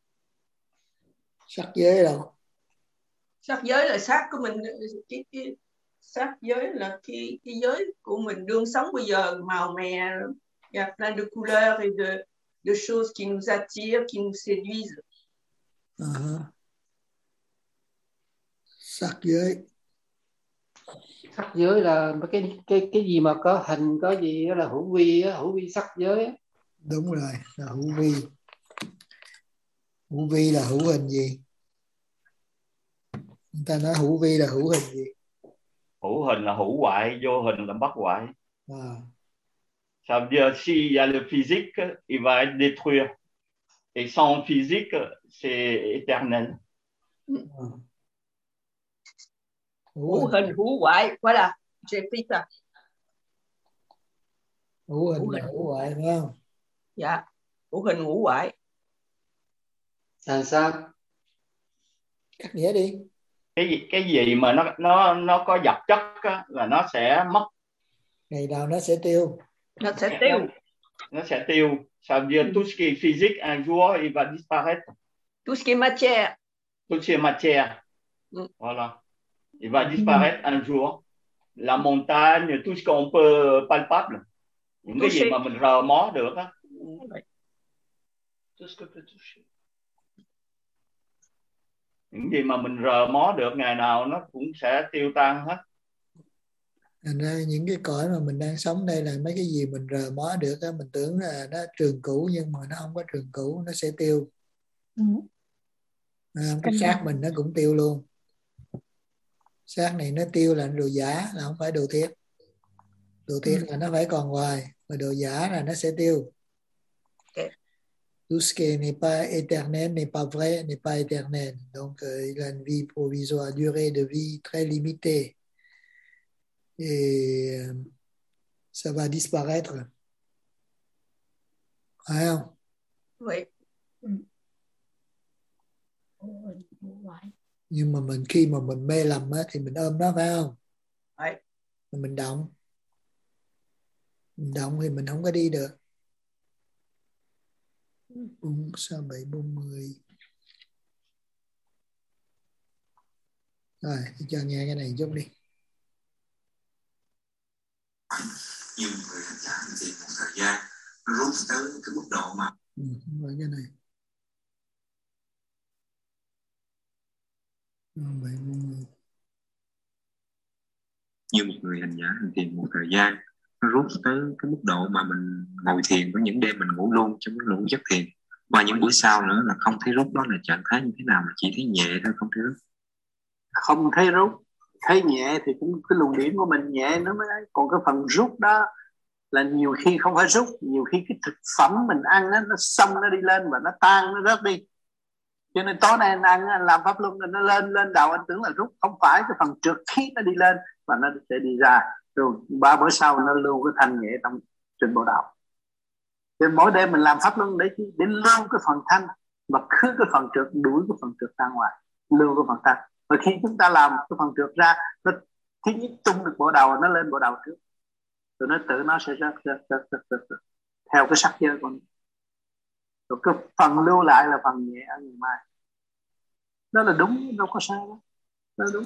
Sắc giới đâu? Sắc giới là sắc của mình, cái, cái sắc giới là cái, cái giới của mình đương sống bây giờ, màu mè, il y a plein de couleurs et de, de choses qui nous attirent, qui nous séduisent. Uh-huh. Sắc giới. Sắc giới là cái cái cái gì mà có hình có gì đó là hữu vi á, hữu vi sắc giới á. Đúng rồi, là hữu vi. Hữu vi là hữu hình gì? Người ta nói hữu vi là hữu hình gì? Hữu hình là hữu hoại, vô hình là bất hoại. À. Ça veut dire s'il y a le physique, il va être détruire. Et sans physique, c'est éternel. À. Hữu hình, hữu hoại, voilà, j'ai pris ça. Hữu hình là hữu hoại phải không? Dạ, hữu hình hữu hoại. Là sao? Cắt nghĩa đi. Cái gì, cái gì mà nó nó nó có vật chất á, là nó sẽ mất. Ngày nào nó sẽ tiêu. Nó sẽ tiêu. Nó sẽ tiêu. Ça veut dire tout ce qui est physique, un jour, il va disparaître. Tout ce qui est matière. Tout ce qui est matière. Mm. Voilà. Il va disparaître un jour. La montagne, tout ce qu'on peut palpable. Những cái gì mà mình rờ mó được á. Tout ce que peut toucher. Những gì mà mình rờ mó được ngày nào nó cũng sẽ tiêu tan hết. Thành ra những cái cõi mà mình đang sống đây là mấy cái gì mình rờ mó được á, mình tưởng là nó trường cửu nhưng mà nó không có trường cửu, nó sẽ tiêu. Ừ. À, cái xác mình nó cũng tiêu luôn. Xác này nó tiêu là đồ giả, là không phải đồ thiệt. Đồ thiệt là nó phải còn hoài, mà đồ giả là nó sẽ tiêu. Okay. Tout ce qui n'est pas éternel n'est pas vrai, n'est pas éternel. Donc euh, il a une vie provisoire, durée de vie très limitée. Et euh, ça va disparaître. Phải không? Oui. Ừ. Nhưng mà mình khi mà mình mê lầm á, thì mình ôm nó phải không? Oui. Mình động. Mình động thì mình không có đi được. Bốn, sáu, bảy, bốn mươi. Rồi, cho nghe cái này chút đi. Nhưng người hành giả hành trì một thời gian nó rút tới cái mức độ mà ừ, rồi cái này bảy, bốn mươi. như một người hành giả hành thiền một thời gian nó rút tới cái mức độ mà mình ngồi thiền, có những đêm mình ngủ luôn trong cái lũ giấc thiền, và những buổi sau nữa là không thấy rút. Đó là trạng thái như thế nào? Mà chỉ thấy nhẹ thôi, không thấy rút. Không thấy rút, thấy nhẹ thì cũng cái luồng điển của mình nhẹ nó mới, còn cái phần rút đó là nhiều khi không phải rút, nhiều khi cái thực phẩm mình ăn nó, nó xông nó đi lên và nó tan nó rớt đi. Cho nên tối nay anh ăn anh làm pháp luân nó lên lên đầu anh tưởng là rút, không phải, cái phần trượt khí nó đi lên và nó sẽ đi ra, rồi ba bữa sau nó lưu cái thanh nhẹ trong trên bộ đầu. Cho nên mỗi đêm mình làm pháp luân để để lưu cái phần thanh và khứ cái phần trượt, đuổi cái phần trượt ra ngoài, lưu cái phần thanh. Và khi chúng ta làm cái phần trượt ra, nó thứ nhất tung được bộ đầu, nó lên bộ đầu trước, rồi nó tự nó sẽ rớt rớt rớt rớt rớt theo cái sắc giới của nó. Rồi cái phần lưu lại là phần nhẹ ở ngày mai. Đó là đúng, đâu có sai đó. Đó là đúng.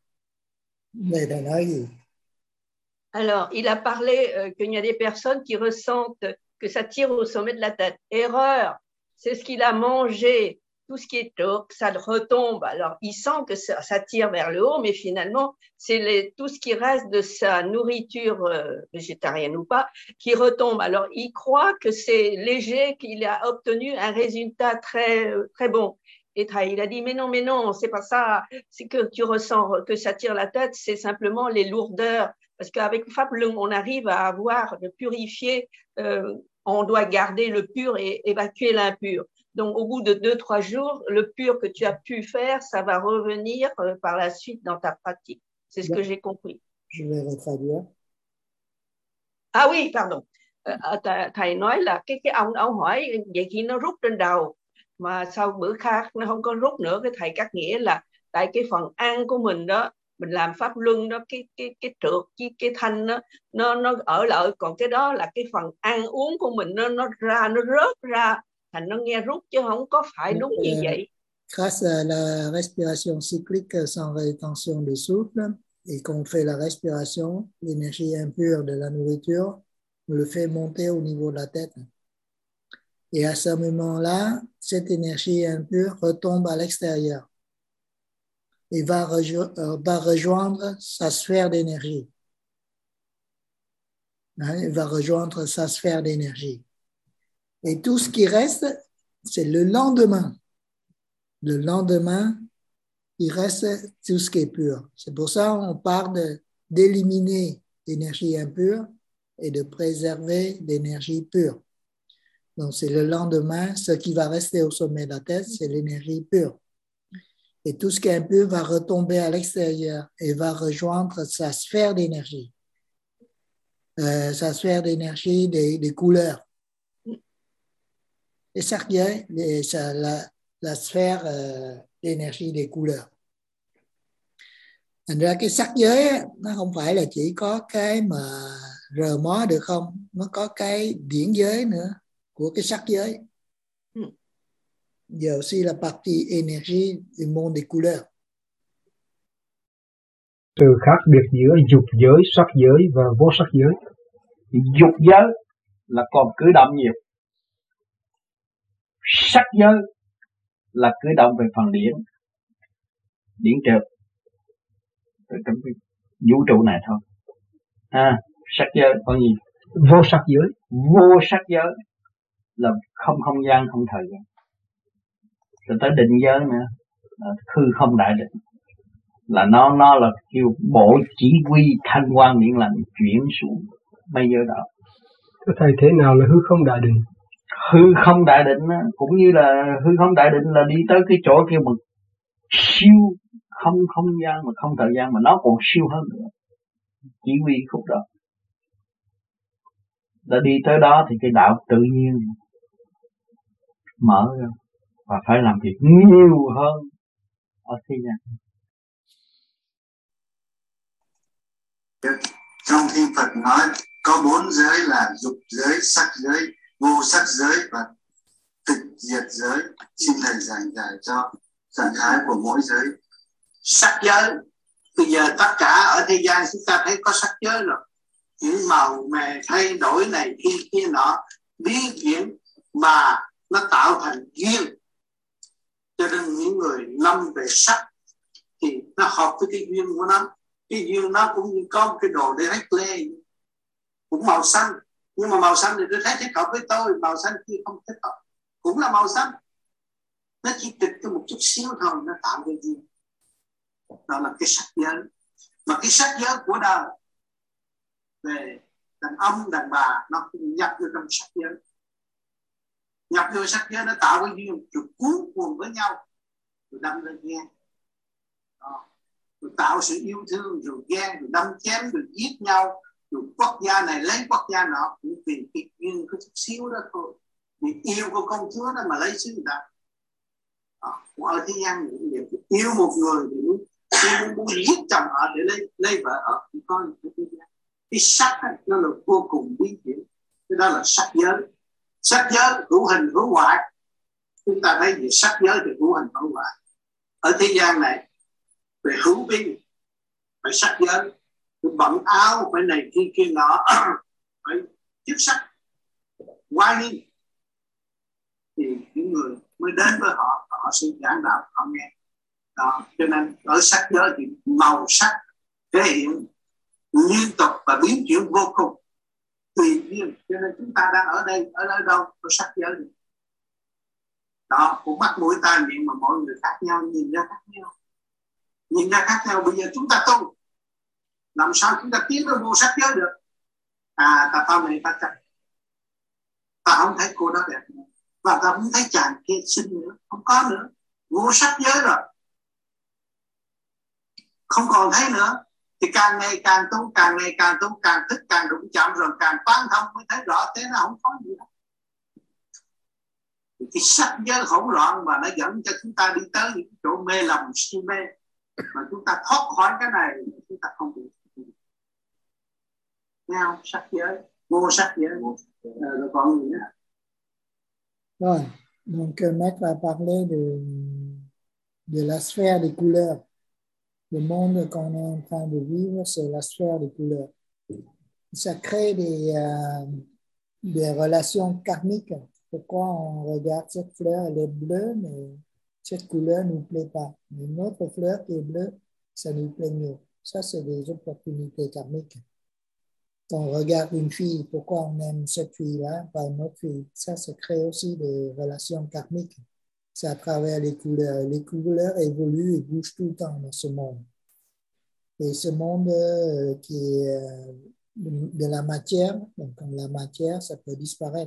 Đây là nói gì? Alors, il a parlé euh, qu'il y a des personnes qui ressentent que ça tire au sommet de la tête. Erreur, c'est ce qu'il a mangé. Tout ce qui est haut, ça retombe. Alors, il sent que ça, ça tire vers le haut, mais finalement, c'est les, tout ce qui reste de sa nourriture, euh, végétarienne ou pas, qui retombe. Alors, il croit que c'est léger, qu'il a obtenu un résultat très, très bon. Et il a dit, mais non, mais non, c'est pas ça. C'est que tu ressens que ça tire la tête, c'est simplement les lourdeurs. Parce qu'avec Pháp Luân, on arrive à avoir, de purifier, euh, on doit garder le pur et évacuer l'impur. Donc, au bout de deux, trois jours, le pur que tu as pu faire, ça va revenir euh, par la suite dans ta pratique. C'est ce que j'ai compris. Je vais retraduire. Ah oui, pardon. Euh, thầy nói là cái cái ông ông hỏi vậy khi nó rút trên đầu mà sau bữa khác nó không có rút nữa, cái thầy cắt nghĩa là tại cái phần ăn của mình đó, mình làm pháp luân đó, cái cái cái trượt với cái thanh đó, nó nó ở lại, còn cái đó là cái phần ăn uống của mình nó nó ra nó rớt ra. Thành nó nghe rút chứ không có phải đúng như vậy. Grâce à la respiration cyclique sans rétention de souffle, et qu'on fait la respiration, l'énergie impure de la nourriture, on le fait monter au niveau de la tête. Et à ce moment-là, cette énergie impure retombe à l'extérieur et va, rejo- euh, va rejoindre sa sphère d'énergie. Hein, il va rejoindre sa sphère d'énergie. Et tout ce qui reste, c'est le lendemain. Le lendemain, il reste tout ce qui est pur. C'est pour ça qu'on parle de, d'éliminer l'énergie impure et de préserver l'énergie pure. Donc, c'est le lendemain, ce qui va rester au sommet de la tête, c'est l'énergie pure. Et tout ce qui est impur va retomber à l'extérieur et va rejoindre sa sphère d'énergie. Euh, sa sphère d'énergie des, des couleurs. Et sắc giới, la, la sphère uh, d'énergie des couleurs. Thành ra cái sắc giới á, nó không phải là chỉ có cái mà rờ mó được không, nó có cái điển giới nữa của cái sắc giới. Il y a aussi la partie énergie du monde des couleurs. Sự khác biệt giữa dục giới, sắc giới và vô sắc giới. Dục giới là còn cử động nhiều. Sắc giới là cử động về phần điển, điển trượt từ trong cái vũ trụ này thôi. À, sắc giới còn gì? Vô sắc giới. Vô sắc giới là không không gian, không thời gian. Rồi tới định giới nữa, là hư không đại định. Là nó nó là kêu bộ chỉ huy thanh quan điện lành chuyển xuống mấy giới đó. Thưa thầy, thế nào là hư không đại định? Hư không đại định á, cũng như là hư không đại định là đi tới cái chỗ kia mà siêu không không gian mà không thời gian, mà nó còn siêu hơn nữa, chỉ huy khúc đó. Đã đi tới đó thì cái đạo tự nhiên mở ra và phải làm việc nhiều hơn ở thế gian. Trong kinh Phật nói có bốn giới là dục giới, sắc giới, vô sắc giới và tịch diệt giới. Xin thầy giảng giải cho trạng thái của mỗi giới. Sắc giới, bây giờ tất cả ở thế gian chúng ta thấy có sắc giới rồi, những màu mè thay đổi này kia kia nọ biến chuyển mà nó tạo thành duyên. Cho nên những người lâm về sắc thì nó hợp với cái duyên của nó. Cái duyên nó cũng như có một cái đồ để rách lê, cũng màu xanh, nhưng mà màu xanh thì tôi thấy thích hợp với tôi, màu xanh kia không thích hợp, cũng là màu xanh, nó chỉ trịch cho một chút xíu thôi, nó tạo cái duyên. Đó là cái sắc giới. Mà cái sắc giới của đời về đàn ông đàn bà nó cũng nhập vô trong sắc giới, nhập vô sắc giới nó tạo cái duyên rồi cuốn cuồng với nhau rồi đâm lên ghen, rồi tạo sự yêu thương rồi ghen rồi đâm chém rồi giết nhau rồi quốc gia này lấy quốc gia nọ cũng vì cái duyên có chút xíu đó thôi, vì yêu của công chúa đó mà lấy xíu người ta. Ở thế gian này yêu một người thì muốn, muốn, muốn giết chồng họ để lấy lấy vợ ở cũng có những cái thế gian. Cái sắc này, nó là vô cùng biến chuyển, cái đó là sắc giới. Sắc giới hữu hình hữu ngoại, chúng ta thấy về sắc giới thì hữu hình hữu ngoại. Ở thế gian này về hữu vi phải sắc giới, phải bận áo phải này kia kia nọ, phải chức sắc qua đi thì những người mới đến với họ, họ sẽ giảng đạo họ nghe đó. Cho nên ở sắc giới thì màu sắc thể hiện liên tục và biến chuyển vô cùng tùy duyên. Cho nên chúng ta đang ở đây ở nơi đâu có sắc giới này. Đó, cũng mắt mũi tai miệng mà mọi người khác nhau, nhìn ra khác nhau, nhìn ra khác nhau. Bây giờ chúng ta tu làm sao chúng ta tiến tới vô sắc giới được? À, ta tao này ta chắc ta không thấy cô đó đẹp nữa, và ta không thấy chàng kia xinh nữa, không có nữa, vô sắc giới rồi, không còn thấy nữa. Thì càng ngày càng tu, càng ngày càng tu, càng thích càng đụng chạm rồi càng quán thông mới thấy rõ thế nó không có gì đâu. Thì cái sắc giới hỗn loạn mà nó dẫn cho chúng ta đi tới những chỗ mê lầm si mê, mà chúng ta thoát khỏi cái này chúng ta không bị. Nghe không? Sắc giới, vô sắc giới, rồi còn gì nữa? Rồi, donc Maître va parler de, de la sphère des couleurs. Le monde qu'on est en train de vivre, c'est la sphère des couleurs. Ça crée des, euh, des relations karmiques. Pourquoi on regarde cette fleur, elle est bleue, mais cette couleur ne nous plaît pas. Mais une autre fleur qui est bleue, ça nous plaît mieux. Ça, c'est des opportunités karmiques. Quand on regarde une fille, pourquoi on aime cette fille-là, pas une autre fille? Ça, ça crée aussi des relations karmiques. C'est à travers les couleurs. Les couleurs évoluent et bougent tout le temps dans ce monde. Et ce monde euh, qui est euh, de la matière, donc la matière, ça peut disparaître.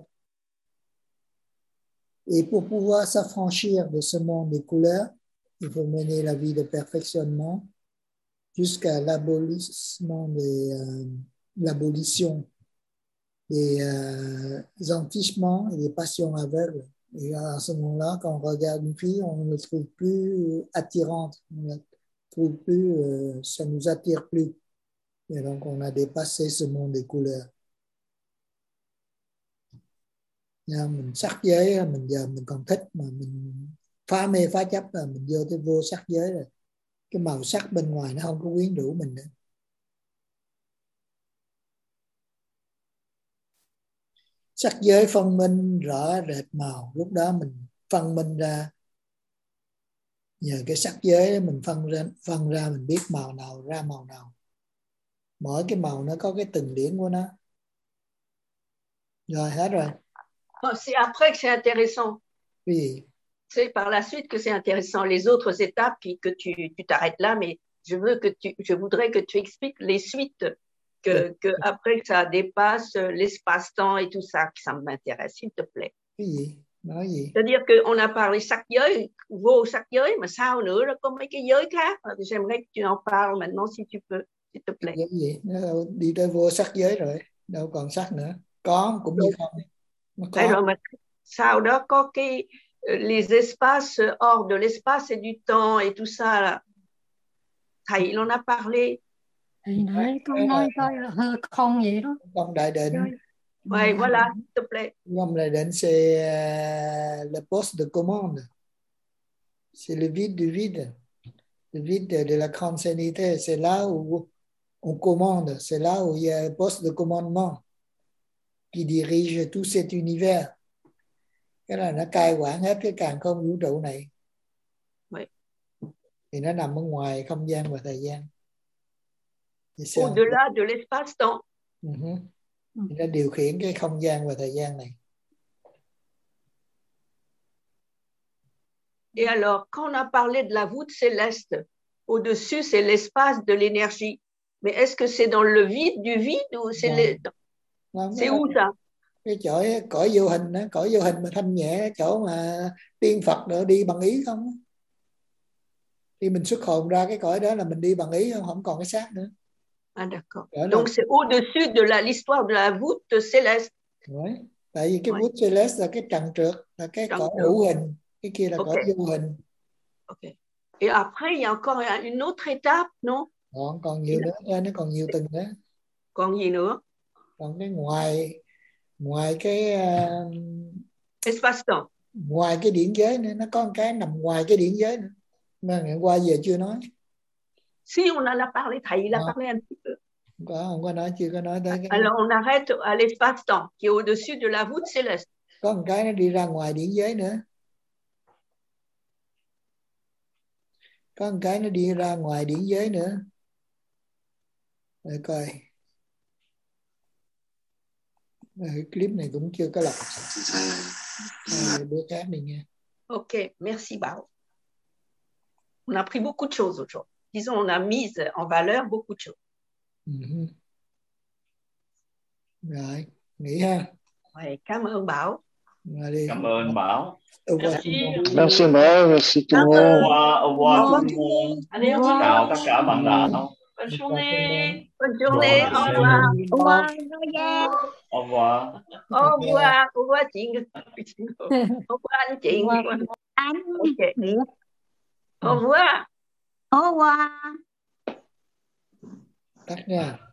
Et pour pouvoir s'affranchir de ce monde des couleurs, il faut mener la vie de perfectionnement jusqu'à l'abolissement des, euh, l'abolition des euh, entichaments et des passions aveugles. Et à ce moment-là, quand on regarde une fille, on ne la trouve plus attirante, on ne la trouve plus, euh, ça ne nous attire plus. Et donc, on a dépassé ce monde des couleurs. Nha, mình sắc giới, mình giờ mình còn thích mà mình phá mê phá chấp là mình vô tới vô sắc giới rồi. Cái màu sắc bên ngoài nó không có quyến rũ mình nữa. Sắc giới phân minh rõ rệt màu, lúc đó mình phân minh ra, nhờ cái sắc giới mình phân ra, phân ra mình biết màu nào ra màu nào. Mỗi cái màu nó có cái từng điểm của nó. Rồi, hết rồi. C'est après que c'est intéressant. Oui. C'est par la suite que c'est intéressant. Les autres étapes, puis que tu, tu t'arrêtes là, mais je veux que tu, je voudrais que tu expliques les suites, que, que après que ça dépasse l'espace-temps et tout ça, que ça m'intéresse, s'il te plaît. Oui. Nói gì? C'est-à-dire qu'on a parlé sắc giới, vô sắc giới, mà sao nữa, là có mấy cái giới khác. J'aimerais que tu en parles maintenant, si tu peux, s'il te plaît. Giới gì? Nó đi tới vô sắc giới rồi, đâu còn sắc nữa. Có cũng như không. Phải rồi, mà sau đó có cái les espaces hors de l'espace et du temps et tout ça là. Thầy il en a parlé. Thầy nói con nói coi là hư không vậy đó. Trong đại định. Ouais, voilà, s'il te plaît. Trong đại định c'est uh, le poste de commande. C'est le vide du vide. Le vide de la grande sénité, c'est là où on commande, c'est là où il y a un poste de commandement qui dirige tout cet univers. Cái là nó cai quản hết cái càn khôn vũ trụ này. Oui. Thì nó nằm ở ngoài không gian và thời gian. Au-delà de l'espace-temps. Uh-huh. Thì nó điều khiển cái không gian và thời gian này. Et alors, quand on a parlé de la voûte céleste, au-dessus, c'est l'espace de l'énergie. Mais est-ce que c'est dans le vide du vide ou c'est les... C'est où ça? Cái chỗ cõi vô hình đó, cõi vô hình mà thanh nhẹ, chỗ mà tiên Phật nữa đi bằng ý không? Khi mình xuất hồn ra cái cõi đó là mình đi bằng ý, không, không còn cái xác nữa. Ah d'accord. Donc c'est au-dessus de la l'histoire de la voûte céleste. Đấy. Tại vì cái voûte céleste là cái trần trượt, là cái cõi hữu hình, cái kia là cõi vô hình. Ok. Et après il y a encore une autre étape, non? Còn còn nhiều nữa, nó còn nhiều tầng nữa. Còn gì nữa? Còn cái ngoài ngoài cái uh, espace-temps. Ngoài cái điển giới nữa, nó có một cái nằm ngoài cái điển giới nữa mà ngày qua giờ chưa nói. Si on en a parlé, thầy il a parlé un petit peu. Không có, không có nói, chưa có nói tới cái. Alors on arrête à l'espace-temps qui est au-dessus de la voûte céleste. Có một cái nó đi ra ngoài điển giới nữa. Có một cái nó đi ra ngoài điển giới nữa. Để coi. Cái clip này cũng chưa có lọc. À, bữa khác đi nghe. Ok, merci Bảo. On a appris beaucoup de choses aujourd'hui. Disons, on a mis en valeur beaucoup de choses. Uh-huh. Rồi, nghỉ ha. Ouais, cảm ơn Bảo. Cảm ơn Bảo. Merci. Merci Bảo, merci tout le monde. Au revoir, au revoir. Chào tất cả bạn đạo. Bonne journée. Bonne journée. Au revoir. Au revoir. Au revoir. Au revoir. Au revoir chị. Au revoir anh chị. Anh. Ok. Au revoir. Au revoir. Tắt nha.